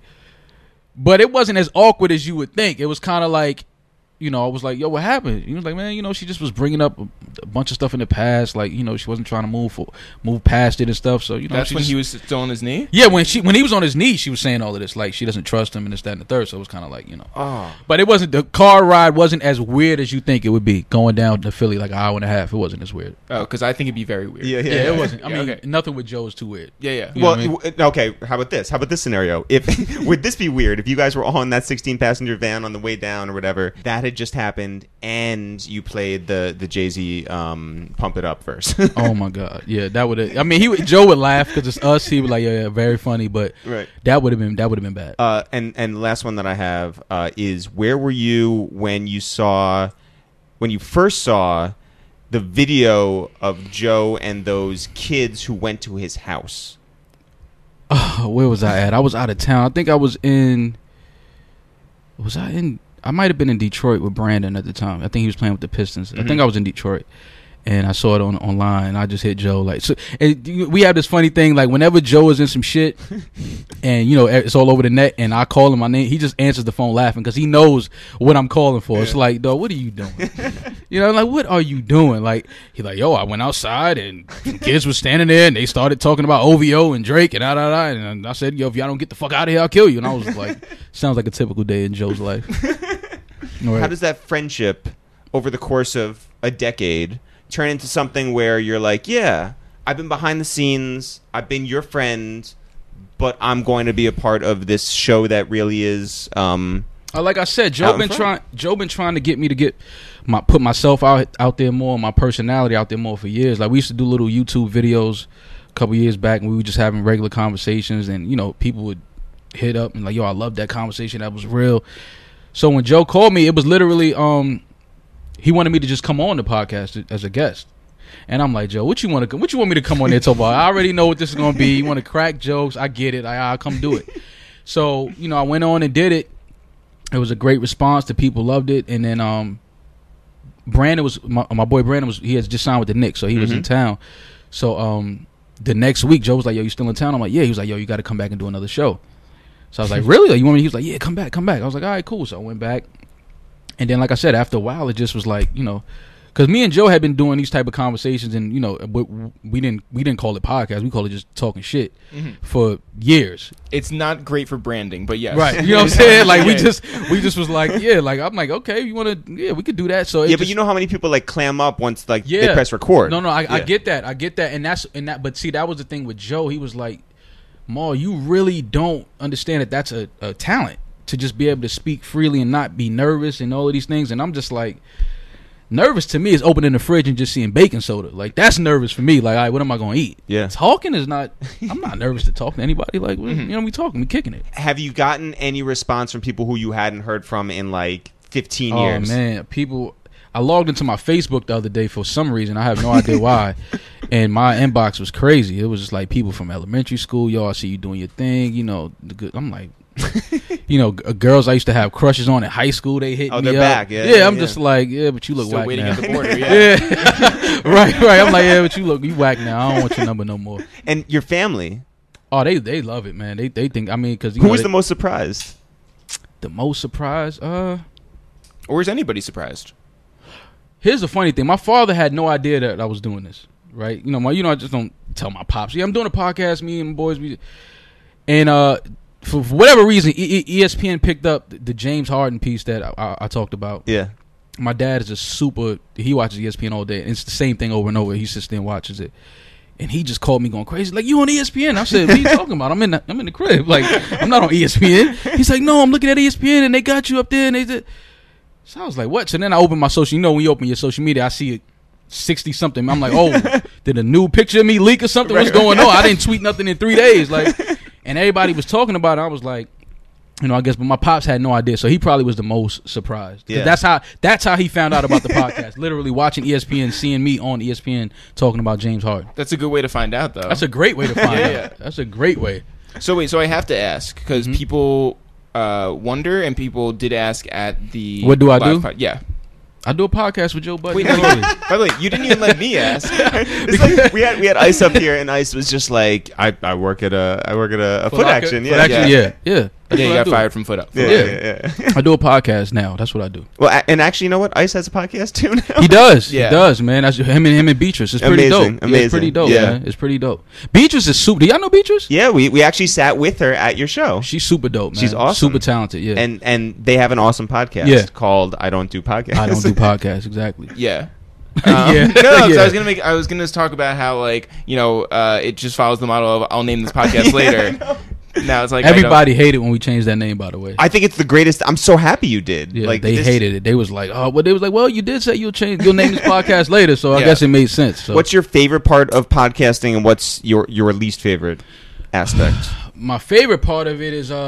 But it wasn't as awkward as you would think. It was kind of like, you know, I was like, yo, what happened? He was like, man, you know, she just was bringing up a bunch of stuff in the past. Like, you know, she wasn't trying to move past it and stuff. So, you know. That's when he was still on his knee? Yeah, when he was on his knee, she was saying all of this. Like, she doesn't trust him and this, that, and the third. So it was kind of like, you know. Oh. But it wasn't, the car ride wasn't as weird as you think it would be. Going down to Philly like an hour and a half. It wasn't as weird. Oh, because I think it'd be very weird. Yeah, it wasn't. I mean, okay. Nothing with Joe is too weird. Yeah. Well, okay, how about this? How about this scenario? If would this be weird if you guys were all in that 16-passenger van on the way down or whatever, that had just happened, and you played the Jay-Z Pump It Up verse? Oh my God, yeah, that would have. I mean, Joe would laugh because it's us. He would like, yeah, very funny, but right. that would have been bad. And the last one that I have is, where were you when you first saw the video of Joe and those kids who went to his house? Where was I at? I was out of town. I think I was in. I might have been in Detroit with Brandon at the time. I think he was playing with the Pistons. I think I was in Detroit, and I saw it online. And I just hit Joe like. So, and we have this funny thing, like whenever Joe is in some shit, and you know it's all over the net, and I call him my name, he just answers the phone laughing because he knows what I'm calling for. Yeah. It's like, dog, what are you doing? You know, like, what are you doing? Like, he like, yo, I went outside and kids were standing there and they started talking about OVO and Drake and da. And I said, yo, if y'all don't get the fuck out of here, I'll kill you. And I was like, sounds like a typical day in Joe's life. Right. How does that friendship over the course of a decade turn into something where you're like, yeah, I've been behind the scenes, I've been your friend, but I'm going to be a part of this show that really is. Like I said, Joe been trying to get me to put myself out there more, my personality out there more for years. Like we used to do little YouTube videos a couple years back, and we were just having regular conversations, and people would hit up and like, yo, I love that conversation, that was real. So when Joe called me, it was literally he wanted me to just come on the podcast as a guest. And I'm like, Joe, what you want me to come on there and talk about? I already know what this is gonna be. You want to crack jokes? I get it. I'll come do it. So I went on and did it. It was a great response. The people loved it. And then Brandon was my boy. Brandon he has just signed with the Knicks, so he was in town. So the next week, Joe was like, yo, you still in town? I'm like, yeah. He was like, yo, you got to come back and do another show. So I was like, really? Like, you want me? He was like, yeah, come back. I was like, all right, cool. So I went back. And then, like I said, after a while, it just was like, because me and Joe had been doing these type of conversations, and we didn't call it podcast. We called it just talking shit for years. It's not great for branding, but yes, right. You know what I'm saying? Like we just was like, yeah. Like I'm like, okay, you want to? Yeah, we could do that. So but you know how many people like clam up once they press record. No, I get that, and but see, that was the thing with Joe. He was like, Maul, you really don't understand that that's a talent to just be able to speak freely and not be nervous and all of these things. And I'm just like. Nervous to me is opening the fridge and just seeing baking soda. Like, that's nervous for me. Like, all right, what am I going to eat? Yeah. Talking is not... I'm not nervous to talk to anybody. Like, we talking. We kicking it. Have you gotten any response from people who you hadn't heard from in, like, 15 years? Oh, man. People... I logged into my Facebook the other day for some reason. I have no idea why. And my inbox was crazy. It was just, like, people from elementary school. Yo, I see you doing your thing. I'm like... girls I used to have crushes on in high school, they hit me they're up. Back. Yeah, I'm just like, but you look still whack waiting now. at the border. Yeah. right. I'm like, but you whack now. I don't want your number no more. And your family? Oh, they love it, man. They think. I mean, because who was the most surprised? The most surprised? Or is anybody surprised? Here's the funny thing. My father had no idea that I was doing this. Right? I just don't tell my pops. Yeah, I'm doing a podcast. Me and my boys. And for whatever reason, ESPN picked up the James Harden piece that I talked about. Yeah. My dad is he watches ESPN all day. And it's the same thing over and over. He sits there and watches it. And he just called me going crazy. Like, you on ESPN? I said, what are you talking about? I'm in the crib. Like, I'm not on ESPN. He's like, no, I'm looking at ESPN and they got you up there. And they did. So I was like, what? So then I opened my social. When you open your social media, I see it 60 something. I'm like, oh, did a new picture of me leak or something? What's going on? I didn't tweet nothing in 3 days. Like. And everybody was talking about it. I was like, I guess, but my pops had no idea, so he probably was the most surprised. Yeah. That's how he found out about the podcast. Literally watching ESPN, seeing me on ESPN talking about James Harden. That's a good way to find out, though. That's a great way to find out. Yeah. That's a great way. So wait, I have to ask because people wonder, and people did ask at the. What do I do? Yeah. I do a podcast with Joe Budden. Wait, by the way, you didn't even let me ask. It's like we had Ice up here, and Ice was just like, I work at a Foot Action. Yeah, yeah. You got fired from Foot Up. Yeah. I do a podcast now. That's what I do. Well, and actually, you know what? Ice has a podcast too now. He does. Yeah. He does, man. That's him and Beatrice. It's pretty dope. Amazing. It's pretty dope, man. It's pretty dope. Beatrice is super. Do y'all know Beatrice? Yeah, we actually sat with her at your show. She's super dope, man. She's awesome. Super talented, yeah. And they have an awesome podcast called I Don't Do Podcasts. I Don't Do Podcasts, exactly. Yeah. Yeah. No, yeah. I was gonna talk about how it just follows the model of I'll name this podcast later. Now it's like everybody hated when we changed that name. By the way, I think it's the greatest. I'm so happy you did. Yeah, they hated it. They was like, well, you did say you'll name this podcast later, so I guess it made sense. So. What's your favorite part of podcasting, and what's your least favorite aspect? My favorite part of it is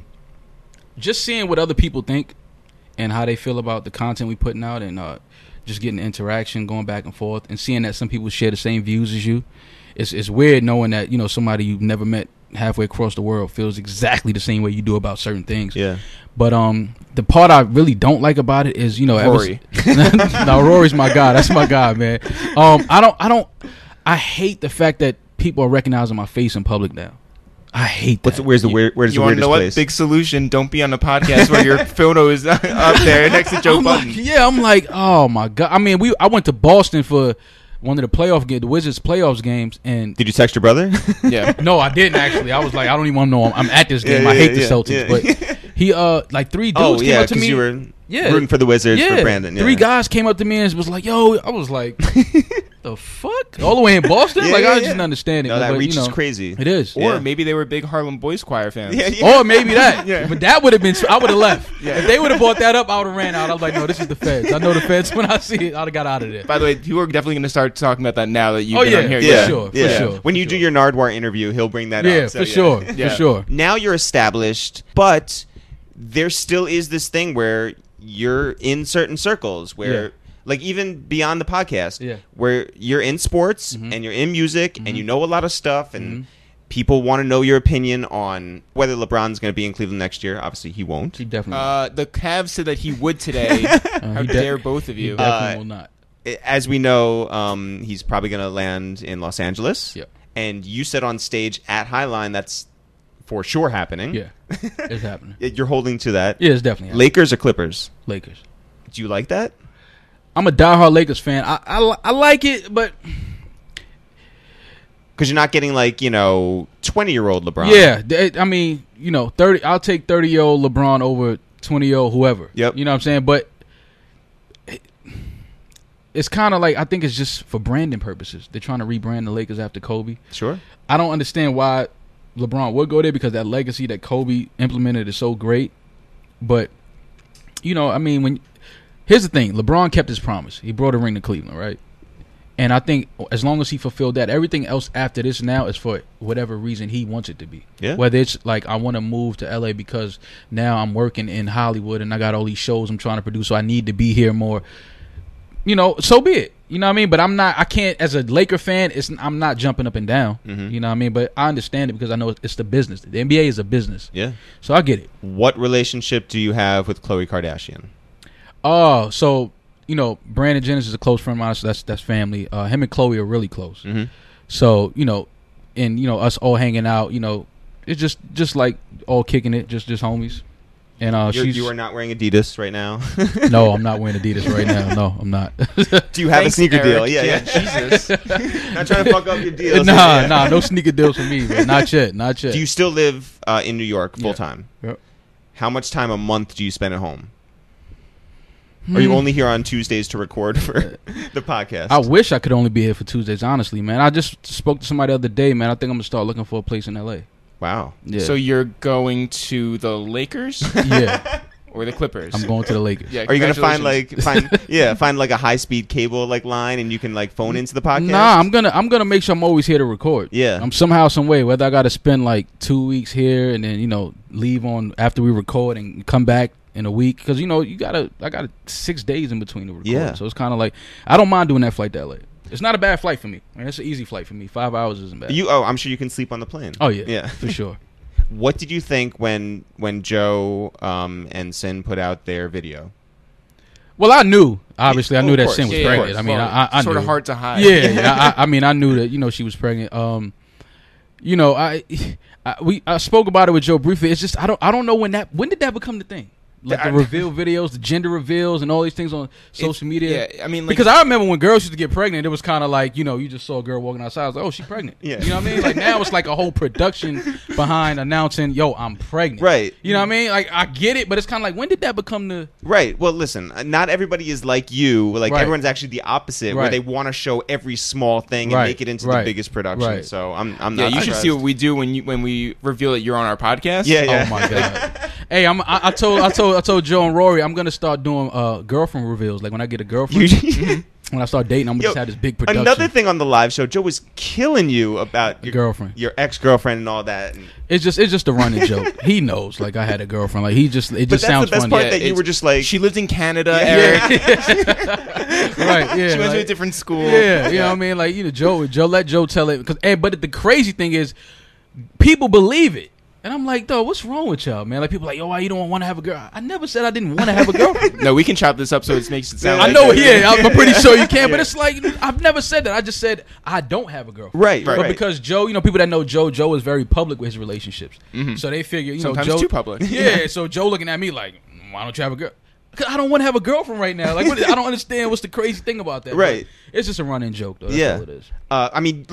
just seeing what other people think and how they feel about the content we putting out, and just getting interaction, going back and forth, and seeing that some people share the same views as you. It's weird knowing that somebody you've never met halfway across the world feels exactly the same way you do about certain things. Yeah. But the part I really don't like about it is Rory. No, Rory's my guy. That's my guy, man. I hate the fact that people are recognizing my face in public now. I hate that. Where's the weirdest place? Big solution. Don't be on a podcast where your photo is up there next to Joe Budden. I'm like, oh my God. I mean, I went to Boston for one of the Wizards playoffs games, and did you text your brother? Yeah. No, I didn't actually. I was like, I don't even want to know I'm at this game. I hate the Celtics, but he like three dudes came up to me. You were rooting for the Wizards for Brandon. Yeah. 3 guys came up to me and was like, yo, I was like, the fuck? All the way in Boston? Yeah, like, yeah, I yeah. just didn't understand it. No, that but, reach you know, is crazy. It is. Or Yeah. maybe they were big Harlem Boys Choir fans. Yeah, yeah. Or maybe that. Yeah. But that would have been, I would have left. If they would have bought that up, I would have ran out. I was like, no, this is the feds. I know the feds. When I see it, I'd have got out of there. By the way, you are definitely going to start talking about that now that you've Oh, been yeah. on here. Yeah. sure, for sure, When for you do sure. your Nardwar interview, he'll bring that Yeah, up. So, for sure. Yeah. For sure. Now you're established, but there still is this thing where you're in certain circles where, Yeah. like, even beyond the podcast, Yeah. where you're in sports and you're in music and you know a lot of stuff and people want to know your opinion on whether LeBron's going to be in Cleveland next year. Obviously, he won't. He definitely The Cavs said that he would today. How he dare both of you? definitely will not. As we know, he's probably going to land in Los Angeles. Yep. And you said on stage at Highline that's for sure happening. Yeah. It's happening. You're holding to that. Yeah, it's definitely happening. Lakers or Clippers? Lakers. Do you like that? I'm a diehard Lakers fan. I like it, but Because you're not getting 20-year-old LeBron. yeah, I mean, 30. I'll take 30-year-old LeBron over 20-year-old whoever. Yep. You know what I'm saying? But it's kind of like, I think it's just for branding purposes. They're trying to rebrand the Lakers after Kobe. Sure. I don't understand why LeBron would go there, because that legacy that Kobe implemented is so great. But I mean, here's the thing: LeBron kept his promise. He brought a ring to Cleveland, right? And I think as long as he fulfilled that, everything else after this now is for whatever reason he wants it to be. Yeah. Whether it's like, I want to move to LA because now I'm working in Hollywood and I got all these shows I'm trying to produce, so I need to be here more. So be it. You know what I mean? But I can't, as a Laker fan, I'm not jumping up and down. You know what I mean? But I understand it because I know it's the business. The NBA is a business. Yeah. So I get it. What relationship do you have with Khloe Kardashian? Oh, so, Brandon Jennings is a close friend of mine, so that's family. Him and Chloe are really close. Mm-hmm. So, and, us all hanging out, it's just like all kicking it, just homies. And You are not wearing Adidas right now. No, I'm not wearing Adidas right now. No, I'm not. Do you have Thanks, a sneaker Eric. deal? Yeah. Jesus. Not trying to fuck up your deals. Nah, no sneaker deals for me, man. Not yet. Do you still live in New York full time? Yep. How much time a month do you spend at home? Are you only here on Tuesdays to record for the podcast? I wish I could only be here for Tuesdays, honestly, man. I just spoke to somebody the other day, man. I think I'm going to start looking for a place in LA. Wow. Yeah. So you're going to the Lakers Yeah. or the Clippers? I'm going to the Lakers. Yeah, Are you gonna find congratulations. find like a high speed cable line and you can phone into the podcast? Nah, I'm gonna make sure I'm always here to record. Yeah. I'm somehow, some way, whether I got to spend 2 weeks here and then leave on after we record and come back in a week, because I got 6 days in between the record. Yeah. So it's kind of like, I don't mind doing that flight to LA. It's not a bad flight for me. Man, it's an easy flight for me. 5 hours isn't bad. I'm sure you can sleep on the plane. Oh yeah, Yeah. for sure. What did you think when Joe and Sin put out their video? Well, I knew. Obviously, I Oh, knew of that course. Sin was Yeah, pregnant. of I mean, course. I Sort knew. of hard to hide. Yeah. I mean, I knew that she was pregnant. I spoke about it with Joe briefly. It's just I don't know when did that become the thing? Like the reveal videos, the gender reveals, and all these things on social media. Yeah, I mean, Because I remember when girls used to get pregnant, it was kind of like, you just saw a girl walking outside. I was like, oh, she's pregnant. Yeah. You know what I mean? Like now it's like a whole production behind announcing, yo, I'm pregnant. Right. You know what I mean? Like I get it, but it's kind of like, when did that become the... Right. Well, listen, not everybody is like you. Like Right. everyone's actually the opposite, where Right. they want to show every small thing and Right. make it into Right. the biggest production. Right. So I'm not. Yeah, you should see surprised. what we do when we reveal that you're on our podcast. Yeah, yeah. Oh my god! Hey, I told Joe and Rory I'm gonna start doing girlfriend reveals. Like when I get a girlfriend, when I start dating, I'm gonna Yo, just have this big production. Another thing on the live show, Joe was killing you about your girlfriend. your ex-girlfriend, and all that. And, It's just a running joke. He knows, like I had a girlfriend. Like it but just that's sounds the best funny. part Yeah, that you it's- were just like, She lived in Canada, Yeah. Eric. Right? Yeah. She went to a like- different school. Yeah, you know what I mean? Like, Joe let Joe tell it but the crazy thing is people believe it. And I'm like, though, what's wrong with y'all, man? Like people are like, yo, why you don't want to have a girl? I never said I didn't want to have a girlfriend. No, we can chop this up so it makes it sound. I like know, that. yeah, I'm pretty sure you can, but Yeah. it's like I've never said that. I just said I don't have a girlfriend. right, But right. because Joe, people that know Joe is very public with his relationships. So they figure, Sometimes Joe too public. Yeah, so Joe looking at me like, why don't you have a girl? Because I don't want to have a girlfriend right now. Like, I don't understand what's the crazy thing about that. Right. But it's just a running joke, though. That's Yeah. all it is. I mean, listen,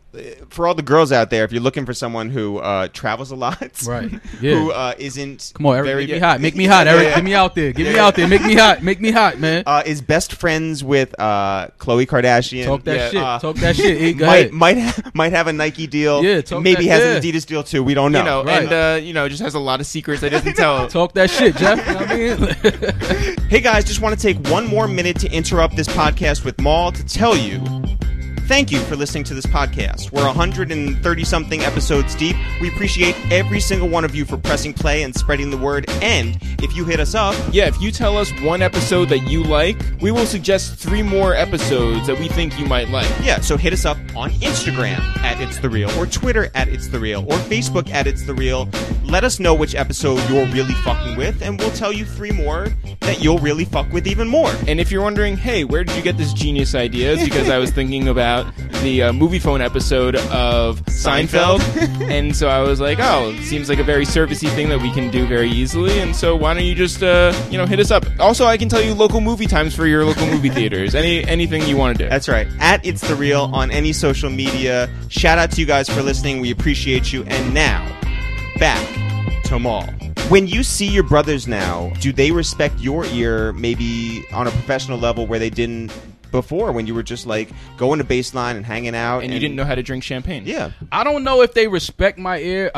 for all the girls out there, if you're looking for someone who travels a lot, Right. Yeah. who isn't Come on, Eric, very make me hot. Make me hot, Eric. Get me out there. Get me out there. Make me hot. Make me hot, man. is best friends with Khloe Kardashian. Talk that yeah, shit. uh, Talk that shit. Hey, go ahead. might have a Nike deal. Yeah, talk maybe that- has yeah. an Adidas deal too. We don't know. You know, Right. and just has a lot of secrets that doesn't tell. Talk that shit, Jeff. You know what I mean? Hey guys, just want to take one more minute to interrupt this podcast with Maul to tell you thank you for listening to this podcast. We're 130 something episodes deep. We appreciate every single one of you for pressing play and spreading the word. And if you hit us up, Yeah, if you tell us one episode that you like, we will suggest 3 more episodes that we think you might like. yeah, so hit us up on Instagram at It's The Real, or Twitter at It's The Real, or Facebook at It's The Real. Let us know which episode you're really fucking with, and we'll tell you 3 more that you'll really fuck with even more. And if you're wondering, hey, where did you get this genius idea? It's because I was thinking about the movie phone episode of Seinfeld. And so I was like, oh, it seems like a very servicey thing that we can do very easily. And so why don't you just, hit us up. Also, I can tell you local movie times for your local movie theaters. Anything you want to do. That's right. At It's The Real on any social media. Shout out to you guys for listening. We appreciate you. And now, back to Maul. When you see your brothers now, do they respect your ear maybe on a professional level where they didn't before, when you were just like going to baseline and hanging out? And you didn't know how to drink champagne. Yeah. I don't know if they respect my ear.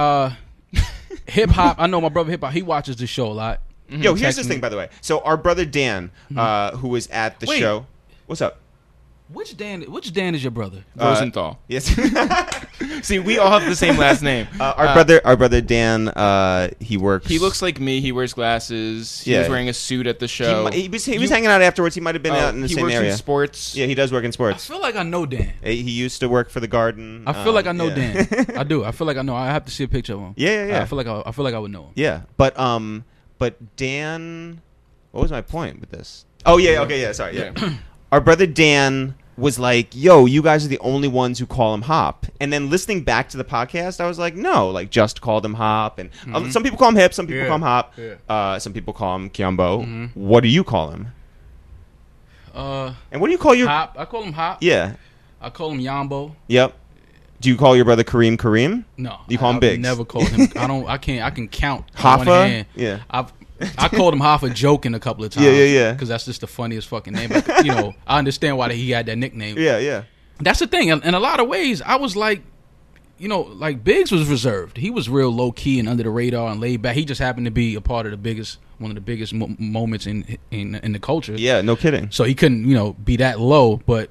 Hip hop. I know my brother Hip Hop. He watches the show a lot. Yo, here's Text this me. thing, by the way. So our brother Dan, who was at the Wait. show. What's up? Which Dan is your brother? Rosenthal. Yes. See, we all have the same last name. Our brother Dan, he works. He looks like me. He wears glasses. He Yeah. was wearing a suit at the He, show. he was hanging out afterwards. He might have been out in the he same works area. in sports. Yeah, he does work in I sports. feel like I know Dan. He used to work for the Garden. I feel like I know yeah. Dan. I do. I feel like I know. I have to see a picture of him. Yeah. I feel like I would know him. Yeah, but Dan, what was my point with this? Oh yeah, okay, yeah, sorry, yeah. Our brother Dan was like, "Yo, you guys are the only ones who call him Hop." And then listening back to the podcast, I was like, "No, like just called him Hop." And some people call him Hip, some people Yeah. call him Hop, Yeah. some people call him Kiambo. What do you call him? And what do you call your? Hop. I call him Hop. Yeah, I call him Yambo. yep. Do you call your brother Kareem? No, You call him I've Biggs? Never called him. I can count. on one Hoffa? hand. Yeah. I called him Hoffa joking a couple of times. Yeah. Because that's just the funniest fucking name. But, I understand why he had that nickname. Yeah. That's the thing. In a lot of ways, I was like, like Biggs was reserved. He was real low key and under the radar and laid back. He just happened to be a part of one of the biggest moments in the culture. Yeah, no kidding. So he couldn't, be that low. But,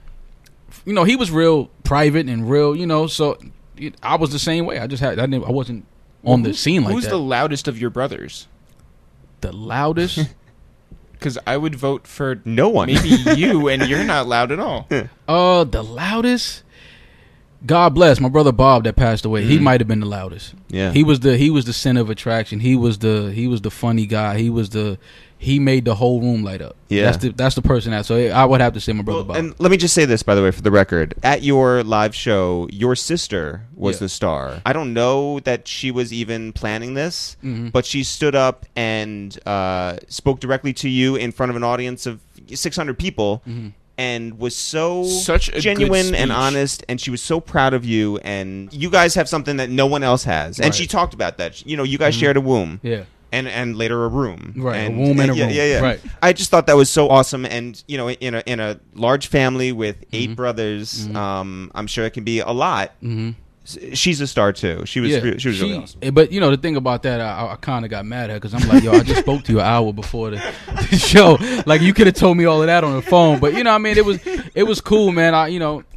he was real private and real, so I was the same way. I wasn't on the scene like Who's that. the loudest of your brothers? The loudest? Because I would vote for No one. maybe you, and you're not loud at all. The loudest? God bless my brother Bob that passed away. He might have been the loudest. Yeah. He was the center of attraction. He was the funny guy. He made the whole room light up. Yeah. That's the person so I would have to say my brother Bob. And let me just say this, by the way, for the record. At your live show, your sister was Yeah. the star. I don't know that she was even planning this, Mm-hmm. but she stood up and spoke directly to you in front of an audience of 600 people. Mm-hmm. And was so Such a good genuine and speech. honest, and she was so proud of you. And you guys have something that no one else has. And Right. she talked about that. You guys shared a womb. yeah. And later a room, Right, a womb and a room. Yeah. Right. I just thought that was so awesome, and in a large family with 8 brothers, I'm sure it can be a lot. Mm-hmm. She's a star too. She was really awesome. But the thing about that, I kind of got mad at her because I'm like, yo, I just spoke to you an hour before the show. Like you could have told me all of that on the phone. But it was cool, man. I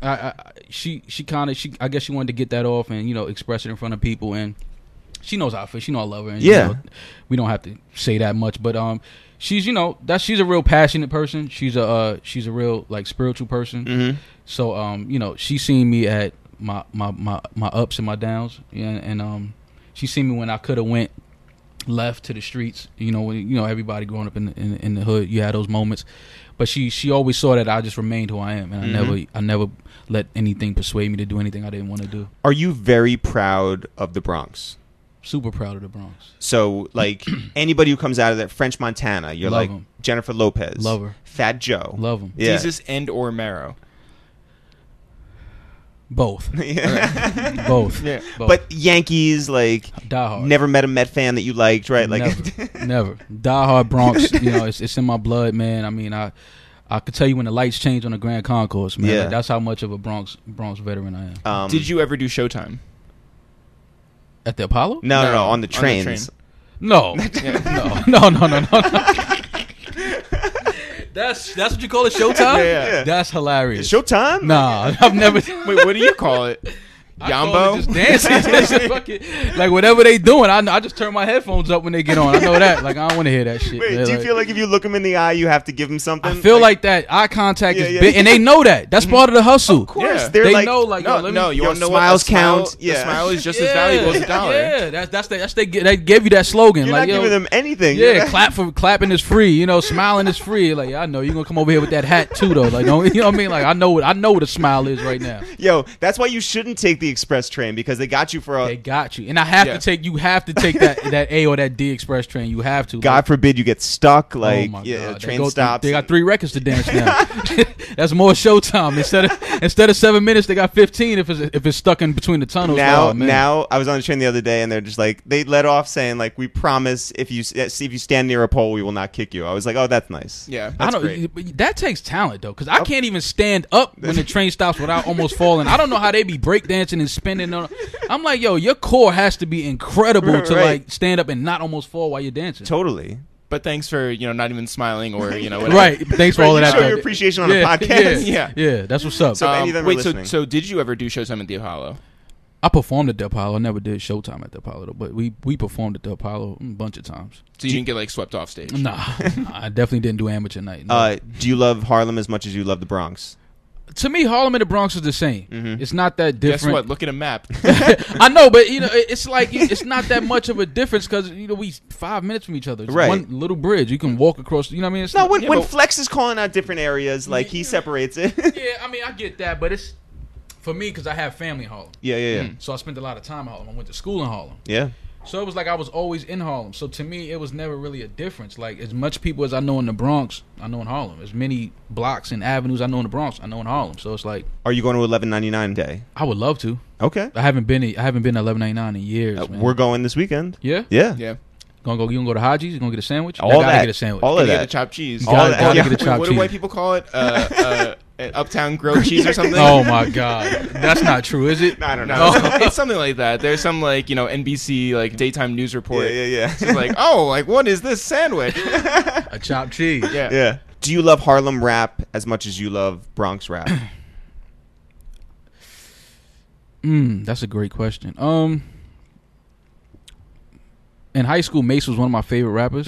guess she wanted to get that off and express it in front of people, and she knows how I feel. She know I love her. And, Yeah. we don't have to say that much, but she's she's a real passionate person. She's a real like spiritual person. Mm-hmm. So she seen me at my ups and my downs, and she seen me when I could have went left to the streets. When everybody growing up in the hood, you had those moments. But she always saw that I just remained who I am, and I never let anything persuade me to do anything I didn't want to do. Are you very proud of the Bronx? Super proud of the Bronx. So, like anybody who comes out of that, French Montana, you're Love like 'em. Jennifer Lopez, Love her. Fat Joe, Love 'em. Yeah. Jesus and or Marrow. Both. Yeah. Both. Yeah. Both. But Yankees, like, Die hard. never met a Met fan that you liked, right? Like, Never. Die hard Bronx. It's in my blood, man. I mean, I could tell you when the lights change on the Grand Concourse, man. Yeah. Like, that's how much of a Bronx veteran I am. Did you ever do Showtime? At the Apollo? No, on the trains. No. No. That's what you call it, Showtime? Yeah. That's hilarious. Showtime? Nah, I've never. Wait, what do you call it? I call it Yambo? just dancing. It's just fucking, like whatever they doing, I just turn my headphones up when they get on. I know that. Like I don't want to hear that shit. Wait, man. do you Like, feel like if you look them in the eye, you have to give them something? I feel like that eye contact Yeah, is yeah. big, and they know that. That's part of the hustle. Of course. Yeah. They're They like, know, like, yo, let me, No, you Yo, want to know smiles what? A smile- count. Yeah. The smile is just as valuable as a dollar. Yeah, they gave you that slogan. you're like, not giving them anything. Yeah, clapping is free. Smiling is free. Like, I know you're gonna come over here with that hat too, though. Like, don't, you know what I mean? Like, I know what a smile is right now. Yo, that's why you shouldn't take the express train, because they got you for They a. got you, and I have Yeah. to take. You have to take that A or that D express train. You have to. God forbid you get stuck. Like, oh my yeah, God. They train go through- stops. They got 3 records to dance now. That's more Showtime. Instead of 7 minutes, they got 15 if it's stuck in between the tunnels. Now, Oh, man. now, I was on the train the other day, and they're just like, they let off saying like, "We promise if you stand near a pole, we will not kick you." I was like, "Oh, that's nice." Yeah, I that's don't. great. But that takes talent though, because I can't even stand up when the train stops without almost falling. I don't know how they be breakdancing and spinning. I'm like, yo, your core has to be incredible to Right. like stand up and not almost fall while you're dancing. Totally. But thanks for not even smiling or whatever. Right. Thanks for all of You that. show your appreciation on a podcast. Yeah. That's what's up. So- any of them are wait, listening. so did you ever do Showtime at the Apollo? I performed at the Apollo. I never did Showtime at the Apollo though, but we performed at the Apollo a bunch of times. So you didn't get like swept off stage? Nah, I definitely didn't do amateur night. No. Do you love Harlem as much as you love the Bronx? To me, Harlem and the Bronx is the same. It's not that different. Guess what? Look at a map. I know, but it's like it's not that much of a difference because we 5 minutes from each other. It's Right. one little bridge. You can walk across. You know what I mean? It's No, not- when, Yeah, when but- Flex is calling out different areas, like he separates it. yeah, I mean, I get that, but it's for me because I have family in Harlem, yeah. so I spent a lot of time in Harlem. I went to school in Harlem, Yeah. so it was like I was always in Harlem. So to me, it was never really a difference. Like as much people as I know in the Bronx, I know in Harlem. As many blocks and avenues I know in the Bronx, I know in Harlem. So it's like Are you going to 11.99 day? I would love to. Okay. I haven't been to 11.99 in years. Man. We're going this weekend. Yeah, Yeah. Yeah. You gonna go to Haji's? You gonna get a sandwich? All I gotta that. get a sandwich. All Can of you get that. a chopped cheese? All Gotta, that. gotta Yeah. get a Wait, chopped what do cheese. white people call it? An Uptown grilled cheese or something? Oh my god, that's not true, is it? I don't know. No, it's something like that. There's some NBC daytime news report. Yeah. It's like, what is this sandwich? A chopped cheese. Yeah. Yeah. Do you love Harlem rap as much as you love Bronx rap? That's a great question. In high school, Mace was one of my favorite rappers.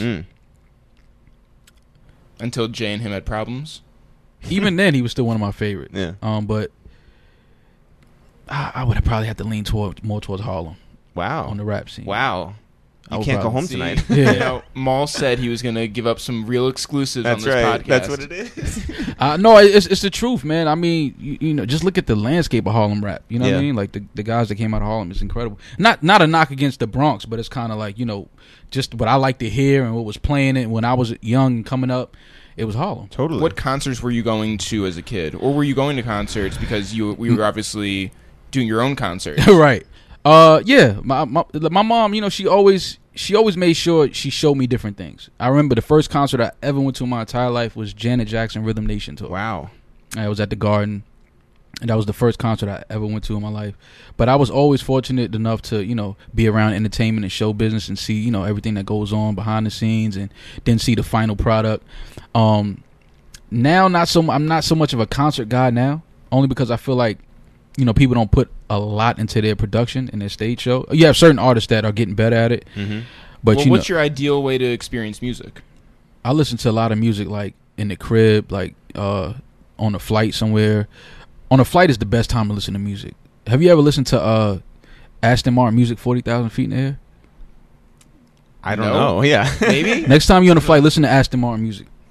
Until Jay and him had problems. Even then, he was still one of my favorites. Yeah. But I would have probably had to lean more towards Harlem Wow. on the rap scene. Wow. I You would can't go probably- home See, tonight. Yeah. Maul said he was going to give up some real exclusives That's on this right. podcast. That's what it is. No, it's the truth, man. I mean, just look at the landscape of Harlem rap. You know what I Yeah. mean? Like the guys that came out of Harlem is incredible. Not a knock against the Bronx, but it's kind of like just what I like to hear and what was playing it when I was young and coming up. It was Harlem. Totally. What concerts were you going to as a kid? Or were you going to concerts because we were obviously doing your own concerts? Right. Yeah. My mom, she always made sure she showed me different things. I remember the first concert I ever went to in my entire life was Janet Jackson Rhythm Nation tour. Wow. I was at the Garden, and that was the first concert I ever went to in my life. But I was always fortunate enough to, be around entertainment and show business and see, everything that goes on behind the scenes and then see the final product. Now, I'm not so much of a concert guy now, only because I feel like, people don't put a lot into their production and their stage show. You have certain artists that are getting better at it. Mm-hmm. But, What's your ideal way to experience music? I listen to a lot of music like in the crib, like on a flight somewhere. On a flight is the best time to listen to music. Have you ever listened to Aston Martin music 40,000 feet in the air? I don't No. know. Yeah. Maybe? Next time you're on a flight, listen to Aston Martin music.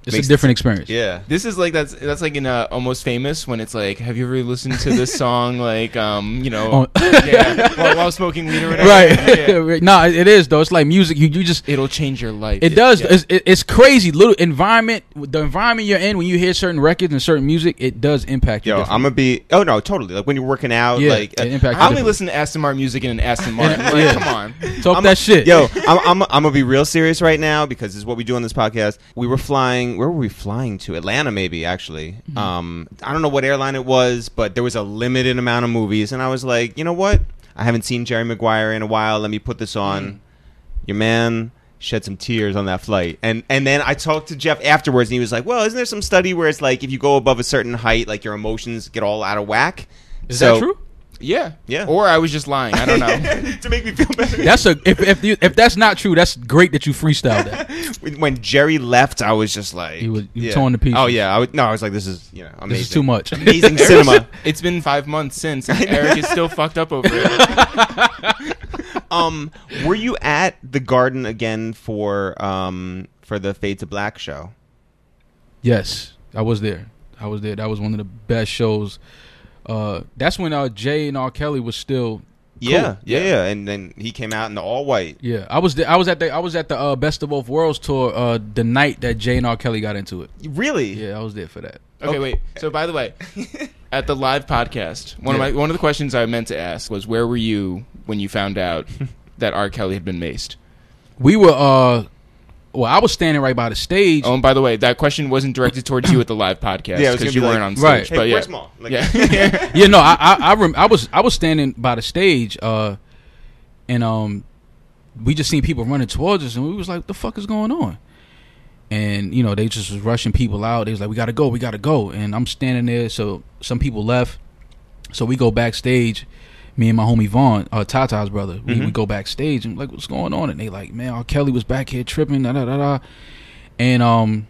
It's a different experience. Yeah. This is like that's like in Almost Famous when it's like, have you ever listened to this song like while smoking weed or whatever? Right. Yeah. No, it is though. It's like music. You just It'll change your life. it does. Yeah. It's crazy. Little environment. The environment you're in when you hear certain records and certain music, it does impact you. Yo, I'm gonna be. Oh no, totally. Like when you're working out. Yeah, like it impacts I only you. listen to Aston Martin music in an Aston Martin. Like, Yeah. come on. Talk that shit. Yo, I'm gonna be real serious right now because this is what we do on this podcast. We were flying. Where were we flying to? Atlanta, maybe actually. I don't know what airline it was, but there was a limited amount of movies, and I was like, you know what? I haven't seen Jerry Maguire in a while. Let me put this on. Your man shed some tears on that flight, and then I talked to Jeff afterwards, and he was like, well, isn't there some study where it's like if you go above a certain height, like your emotions get all out of whack? Is that true? Yeah. Yeah. Or I was just lying. I don't know. To make me feel better. That's if that's not true, that's great that you freestyled that. When Jerry left, I was just like, You was torn to pieces. Oh yeah, I was like, this is amazing. This is too much. Amazing cinema. It's been 5 months since, and Eric is still fucked up over it. Were you at the Garden again for the Fade to Black show? Yes, I was there. That was one of the best shows. That's when Jay and R. Kelly was still. Yeah, cool. yeah, and then he came out in the all white. Yeah, I was there. I was at the Best of Both Worlds tour the night that Jay and R. Kelly got into it. Really? Yeah, I was there for that. Okay, wait. So, by the way, at the live podcast, one of the questions I meant to ask was, where were you when you found out that R. Kelly had been maced? We were I was standing right by the stage. Oh, and by the way, that question wasn't directed towards you at the live podcast Yeah, I was because gonna you be weren't like, on stage. right. Hey, But where's yeah, Maul? Like, yeah. Yeah, no, I was standing by the stage, and we just seen people running towards us, and we was like, "What the fuck is going on?" And they just was rushing people out. They was like, we gotta go, and I'm standing there. So some people left, so we go backstage. Me and my homie Vaughn, Tata's brother, we go backstage and like, what's going on? And they like, man, R. Kelly was back here tripping, da da da da. And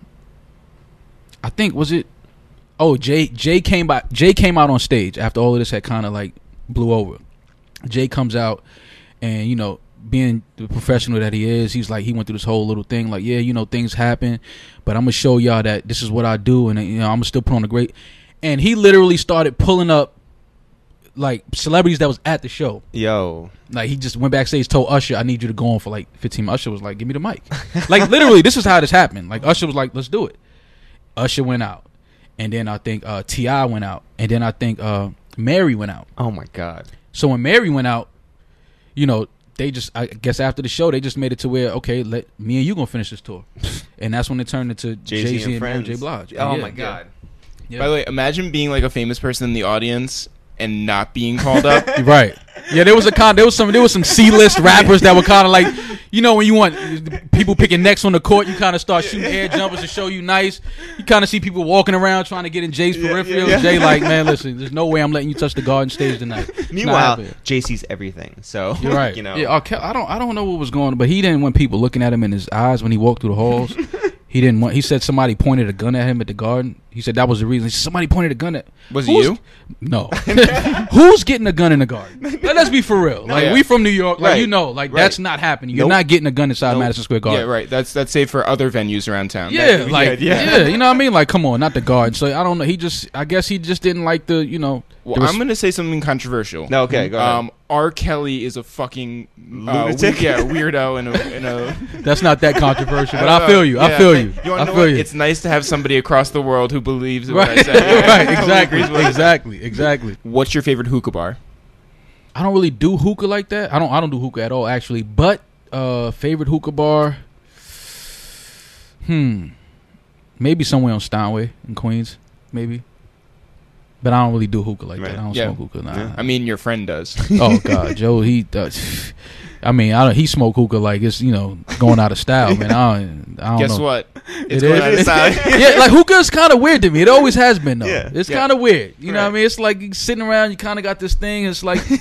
I think Jay came out on stage after all of this had kind of like blew over. Jay comes out, and being the professional that he is, he's like, he went through this whole little thing like, yeah, things happen, but I'm gonna show y'all that this is what I do, and I'm gonna still put on a great. And he literally started pulling up like celebrities that was at the show. Yo, like he just went backstage, told Usher, I need you to go on for like 15 minutes. Usher was like, give me the mic. Like literally, this is how this happened. Like Usher was like, let's do it. Usher went out, and then I think T.I. went out, and then I think Mary went out. oh my God. So when Mary went out, they just, I guess after the show, they just made it to where, okay, let me and you gonna finish this tour. And that's when it turned into Jay-Z and Mary J. Blige. Oh Yeah. my God. Yeah. By the way, imagine being like a famous person in the audience and not being called up. Right. Yeah, there was some C-list rappers that were kind of like, when you want people picking next on the court, you kind of start shooting air jumpers to show you nice. You kind of see people walking around trying to get in Jay's peripheral. yeah. Jay like, man, listen, there's no way I'm letting you touch the Garden stage tonight. It's not Meanwhile, happening. JC's everything. So You're right. Yeah, I don't know what was going on, but he didn't want people looking at him in his eyes when he walked through the halls. He said somebody pointed a gun at him at the Garden. He said that was the reason. He said somebody pointed a gun at. Was it you? No. Who's getting a gun in the Garden? Let's be for real. Like we from New York, like Right. that's not happening. You're Nope. not getting a gun inside Madison Square Garden. Yeah, right. That's safe for other venues around town. Yeah, yeah. you know what I mean? Like, come on, not the Garden. So I don't know. I guess he just didn't like the. Well, I'm going to say something controversial. No, okay, go ahead. R. Kelly is a fucking Lunatic? weirdo in a That's not that controversial, but I feel you. I feel you. You wanna I know feel what? you. It's nice to have somebody across the world who believes in what I Right, said. right, exactly. What's your favorite hookah bar? I don't really do hookah like that. I don't do hookah at all, actually. But favorite hookah bar, maybe somewhere on Steinway in Queens, maybe. But I don't really do hookah like that. I don't smoke hookah. Nah. Yeah. I mean, your friend does. Oh God, Joe, he does. I mean, he smoke hookah like it's going out of style, man. I don't Guess know. what? It's going out of style. Yeah, like hookah is kind of weird to me. It always has been though. Yeah. It's kind of weird. You know what I mean? It's like you sitting around, you kind of got this thing. It's like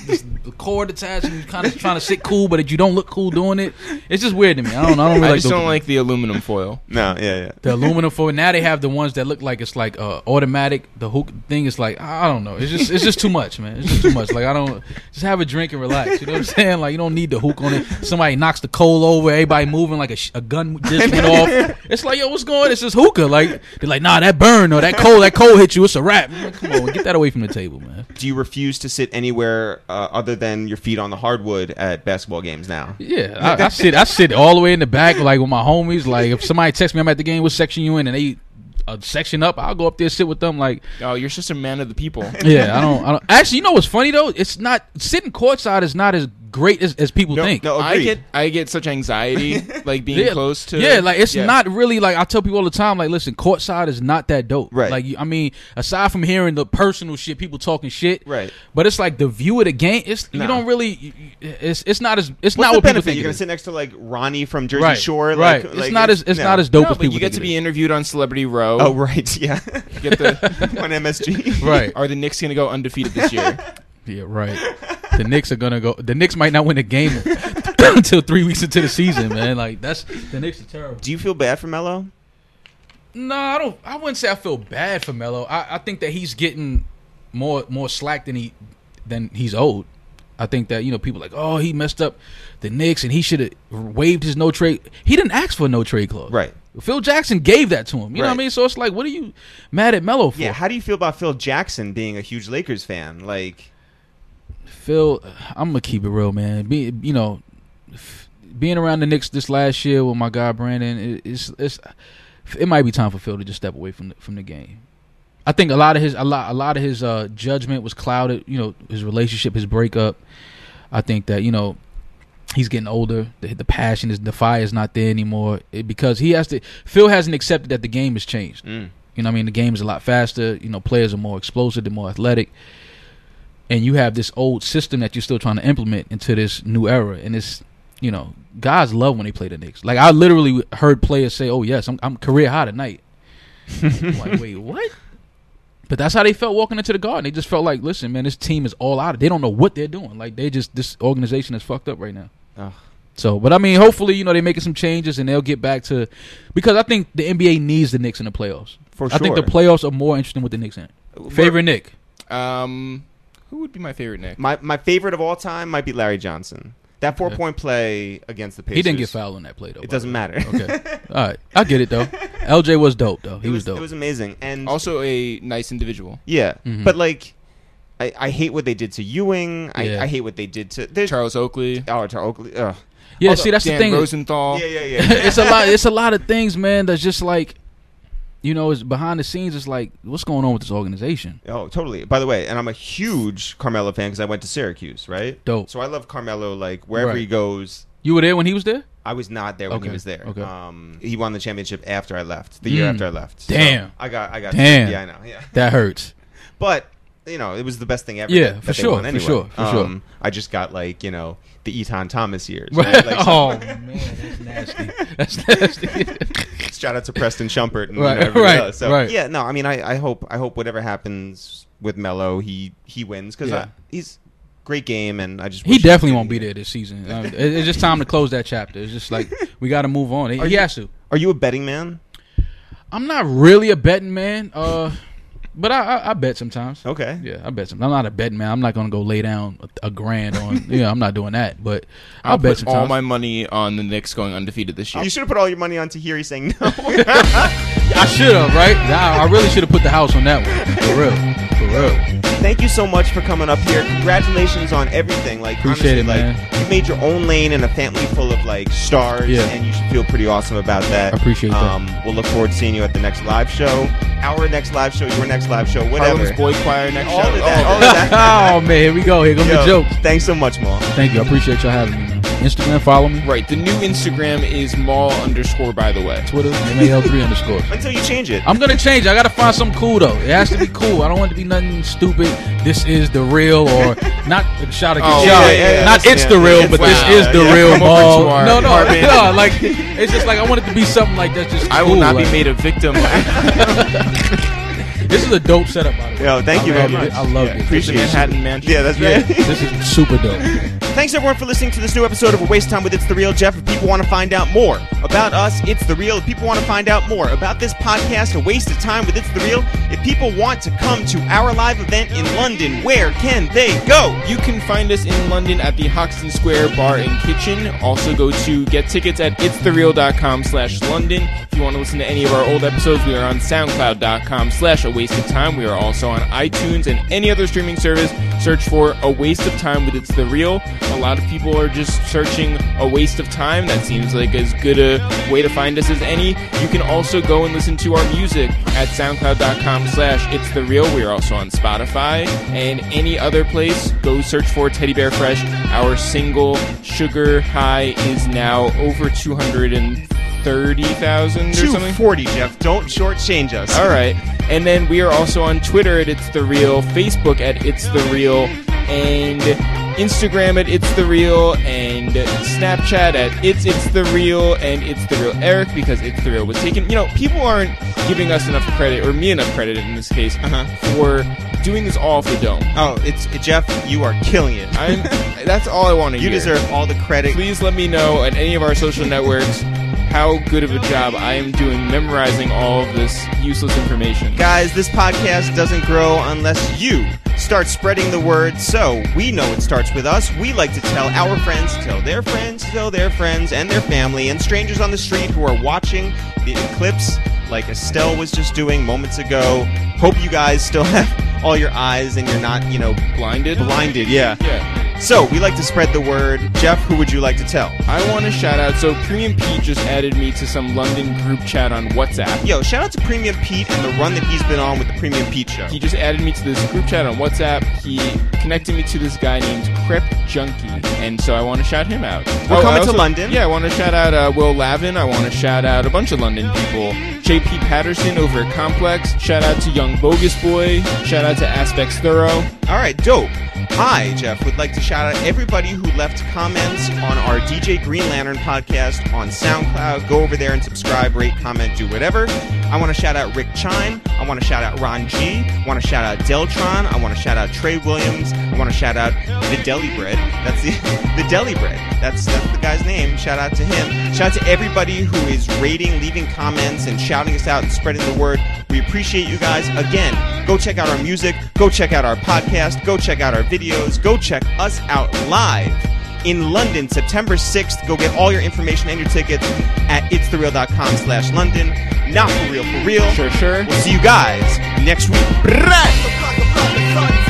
the cord attached and you kind of trying to sit cool, but you don't look cool doing it. It's just weird to me. I don't really I like just don't like the aluminum foil. No, yeah. the aluminum foil. Now they have the ones that look like it's like automatic. The hook thing is like, I don't know. It's just too much, man. It's just too much. Like, I don't just have a drink and relax. You know what I'm saying? Like, you don't need the hook on it. Somebody knocks the coal over, everybody moving like a gun just went off. It's like, yo, what's going on? It's just hookah. Like, they're like, nah, that burn or that coal hit you. It's a wrap. Like, come on, get that away from the table, man. Do you refuse to sit anywhere other than your feet on the hardwood at basketball games now? Yeah, I sit all the way in the back, like with my homies. Like, if somebody texts me, I'm at the game, what section you in, and they section up, I'll go up there, sit with them. Like, oh, you're just a man of the people. Yeah, I don't. Actually, you know what's funny though? It's not sitting courtside is not as great as people think. No, I get such anxiety like being close to. Yeah, like it's not really like I tell people all the time. Like, listen, courtside is not that dope. Right. Like, I mean, aside from hearing the personal shit, people talking shit. Right. But it's like the view of the game. You don't really. It's not as. It's What's not the what benefit? people think. You're gonna sit next to like Ronnie from Jersey Right. Shore. Right. Like, It's not as dope No, as but people. you get to be interviewed on Celebrity Row. Oh right, yeah. Get the On MSG. Right. Are the Knicks gonna go undefeated this year? Yeah, right. The Knicks are gonna go. The Knicks might not win the game until 3 weeks into the season, man. Like, the Knicks are terrible. Do you feel bad for Melo? No, I don't. I wouldn't say I feel bad for Melo. I think that he's getting more slack than he's owed. I think that, people like, oh, he messed up the Knicks and he should have waived his no trade. He didn't ask for a no trade clause. Right. Phil Jackson gave that to him. You know what I mean? So it's like, what are you mad at Melo for? Yeah. How do you feel about Phil Jackson being a huge Lakers fan? Like, Phil, I'm gonna keep it real, man. Being around the Knicks this last year with my guy Brandon, it might be time for Phil to just step away from the game. I think a lot of his judgment was clouded. His relationship, his breakup. I think that he's getting older. The passion the fire is not there anymore because Phil hasn't accepted that the game has changed. You know what I mean? The game is a lot faster. Players are more explosive, they're more athletic. And you have this old system that you're still trying to implement into this new era. And it's, guys love when they play the Knicks. Like, I literally heard players say, oh, yes, I'm career high tonight. I'm like, wait, what? But that's how they felt walking into the Garden. They just felt like, listen, man, this team is all out. They don't know what they're doing. Like, this organization is fucked up right now. oh. So, but I mean, hopefully, they're making some changes and they'll get back to, because I think the NBA needs the Knicks in the playoffs. For I think sure. the playoffs are more interesting with the Knicks in it. Favorite Knick? Who would be my favorite Knick? My favorite of all time might be Larry Johnson. That 4-point play against the Pacers. He didn't get fouled on that play, though. It doesn't matter. Okay. All right. I get it, though. LJ was dope, though. He was dope. It was amazing. And Also a nice individual. yeah. Mhm. But, like, I hate what they did to Ewing. Yeah. I hate what they did to... Charles Oakley. Charles Oakley. Ugh. Yeah, Although see, that's Dan the thing. Rosenthal. Yeah. It's a lot of things, man, that's just like, it's behind the scenes. It's like, what's going on with this organization? Oh, totally. By the way, and I'm a huge Carmelo fan because I went to Syracuse, right? Dope. So I love Carmelo, like, wherever Right. he goes. You were there when he was there? I was not there when he Okay. was there. Okay. He won the championship after I left, the year after I left. So Damn. I got. Damn. Yeah, I know. Yeah. That hurts. But, it was the best thing ever. Yeah, that for they sure, won for anyway. sure, for sure. I just got, like, the Eton Thomas years. Right? Like, Oh, man, that's nasty. That's nasty. shout out to Preston Shumpert and Right, everybody right, else. So, right. yeah, no, I mean, I hope whatever happens with Melo, he wins because Yeah. he's great game, and I just He wish definitely could- won't be there this season. It's just time to close that chapter. It's just like, we got to move on. He has to. Are you a betting man? I'm not really a betting man, but I bet sometimes. Okay. Yeah, I bet some. I'm not a betting man. I'm not gonna go lay down a grand on. I'm not doing that. But I'll bet put sometimes. all my money on the Knicks going undefeated this year. You should have put all your money on Tahiri saying no. I should have, right? I really should have put the house on that one. For real. Thank you so much for coming up here. Congratulations on everything. Like, Appreciate honestly, it, like, man. you made your own lane in a family full of, like, stars, Yeah. and you should feel pretty awesome about that. I appreciate that. We'll look forward to seeing you at the next live show, our next live show, your next live show, whatever. Harlem's Boy Choir next All show. of that. All of that. Oh man, here we go. Here come the Yo, jokes. Thanks so much, Maul. Thank you. I appreciate y'all having me, man. Instagram, follow me. Right. The new Instagram is Maul_, by the way. Twitter, MAL3_. Until you change it. I'm gonna change it. I gotta find something cool though. It has to be cool. I don't want it to be nothing stupid. This is the real, or not. Shout Oh, out, yeah, not yeah, it's yeah, the real, yeah, but wow, this is the yeah. real Come over ball. to our No, apartment. no, like it's just like I want it to be something like that's just. I will cool, not like, be made a victim. This is a dope setup, by the way. Yo, thank you very much. I love it. Appreciate Manhattan Mansion. Yeah, that's right. This is super dope. Thanks everyone for listening to this new episode of A Waste of Time with It's The Real. Jeff, if people want to find out more about us, It's The Real, if people want to find out more about this podcast, A Waste of Time with It's The Real, if people want to come to our live event in London, where can they go? You can find us in London at the Hoxton Square Bar and Kitchen. Also go to get tickets at itsthereal.com/London. If you want to listen to any of our old episodes, we are on soundcloud.com/awasteoftime. We are also on iTunes and any other streaming service. Search for A Waste of Time with It's The Real. A lot of people are just searching A Waste of Time. That seems like as good a way to find us as any. You can also go and listen to our music at soundcloud.com/itsthereal. We are also on Spotify and any other place. Go search for Teddy Bear Fresh. Our single Sugar High is now over 230,000 or something. 240, Jeff. Don't shortchange us. All right. And then we are also on Twitter at It's The Real, Facebook at It's The Real, and Instagram at It's The Real, and Snapchat at It's The Real, and It's The Real Eric, because It's The Real was taken. You know, people aren't giving us enough credit, or me enough credit in this case, for doing this all for Dome. Oh, it's Jeff, you are killing it. That's all I want to hear. You deserve all the credit. Please let me know at any of our social networks how good of a job I am doing memorizing all of this useless information. Guys, this podcast doesn't grow unless you start spreading the word, so we know it starts with us. We like to tell our friends, tell their friends, tell their friends and their family, and strangers on the street who are watching the eclipse like Estelle was just doing moments ago. Hope you guys still have all your eyes and you're not, Blinded? Blinded, yeah. Yeah. So, we like to spread the word. Jeff, who would you like to tell? I want to shout out, so Premium Pete just added me to some London group chat on WhatsApp. Yo, shout out to Premium Pete and the run that he's been on with the Premium Pete show. He just added me to this group chat on WhatsApp. He connected me to this guy named Crep Junkie, and so I want to shout him out. We're coming to London. Yeah, I want to shout out Will Lavin. I want to shout out a bunch of London people. J.P. Patterson over at Complex. Shout out to Young Bogus Boy. Shout out to Aspects Thorough. All right, dope. I, Jeff, would like to shout out everybody who left comments on our DJ Green Lantern podcast on SoundCloud. Go over there and subscribe, rate, comment, do whatever. I want to shout out Rick Chime. I want to shout out Ron G. I want to shout out Deltron. I want to shout out Trey Williams. I want to shout out The Deli Bread. That's the Deli Bread. That's the guy's name. Shout out to him. Shout out to everybody who is rating, leaving comments, and shouting us out and spreading the word. We appreciate you guys. Again, go check out our music. Go check out our podcast. Go check out our videos. Go check us out live in London, September 6th. Go get all your information and your tickets at itsthereal.com/London. Not for real, for real. Sure. We'll see you guys next week.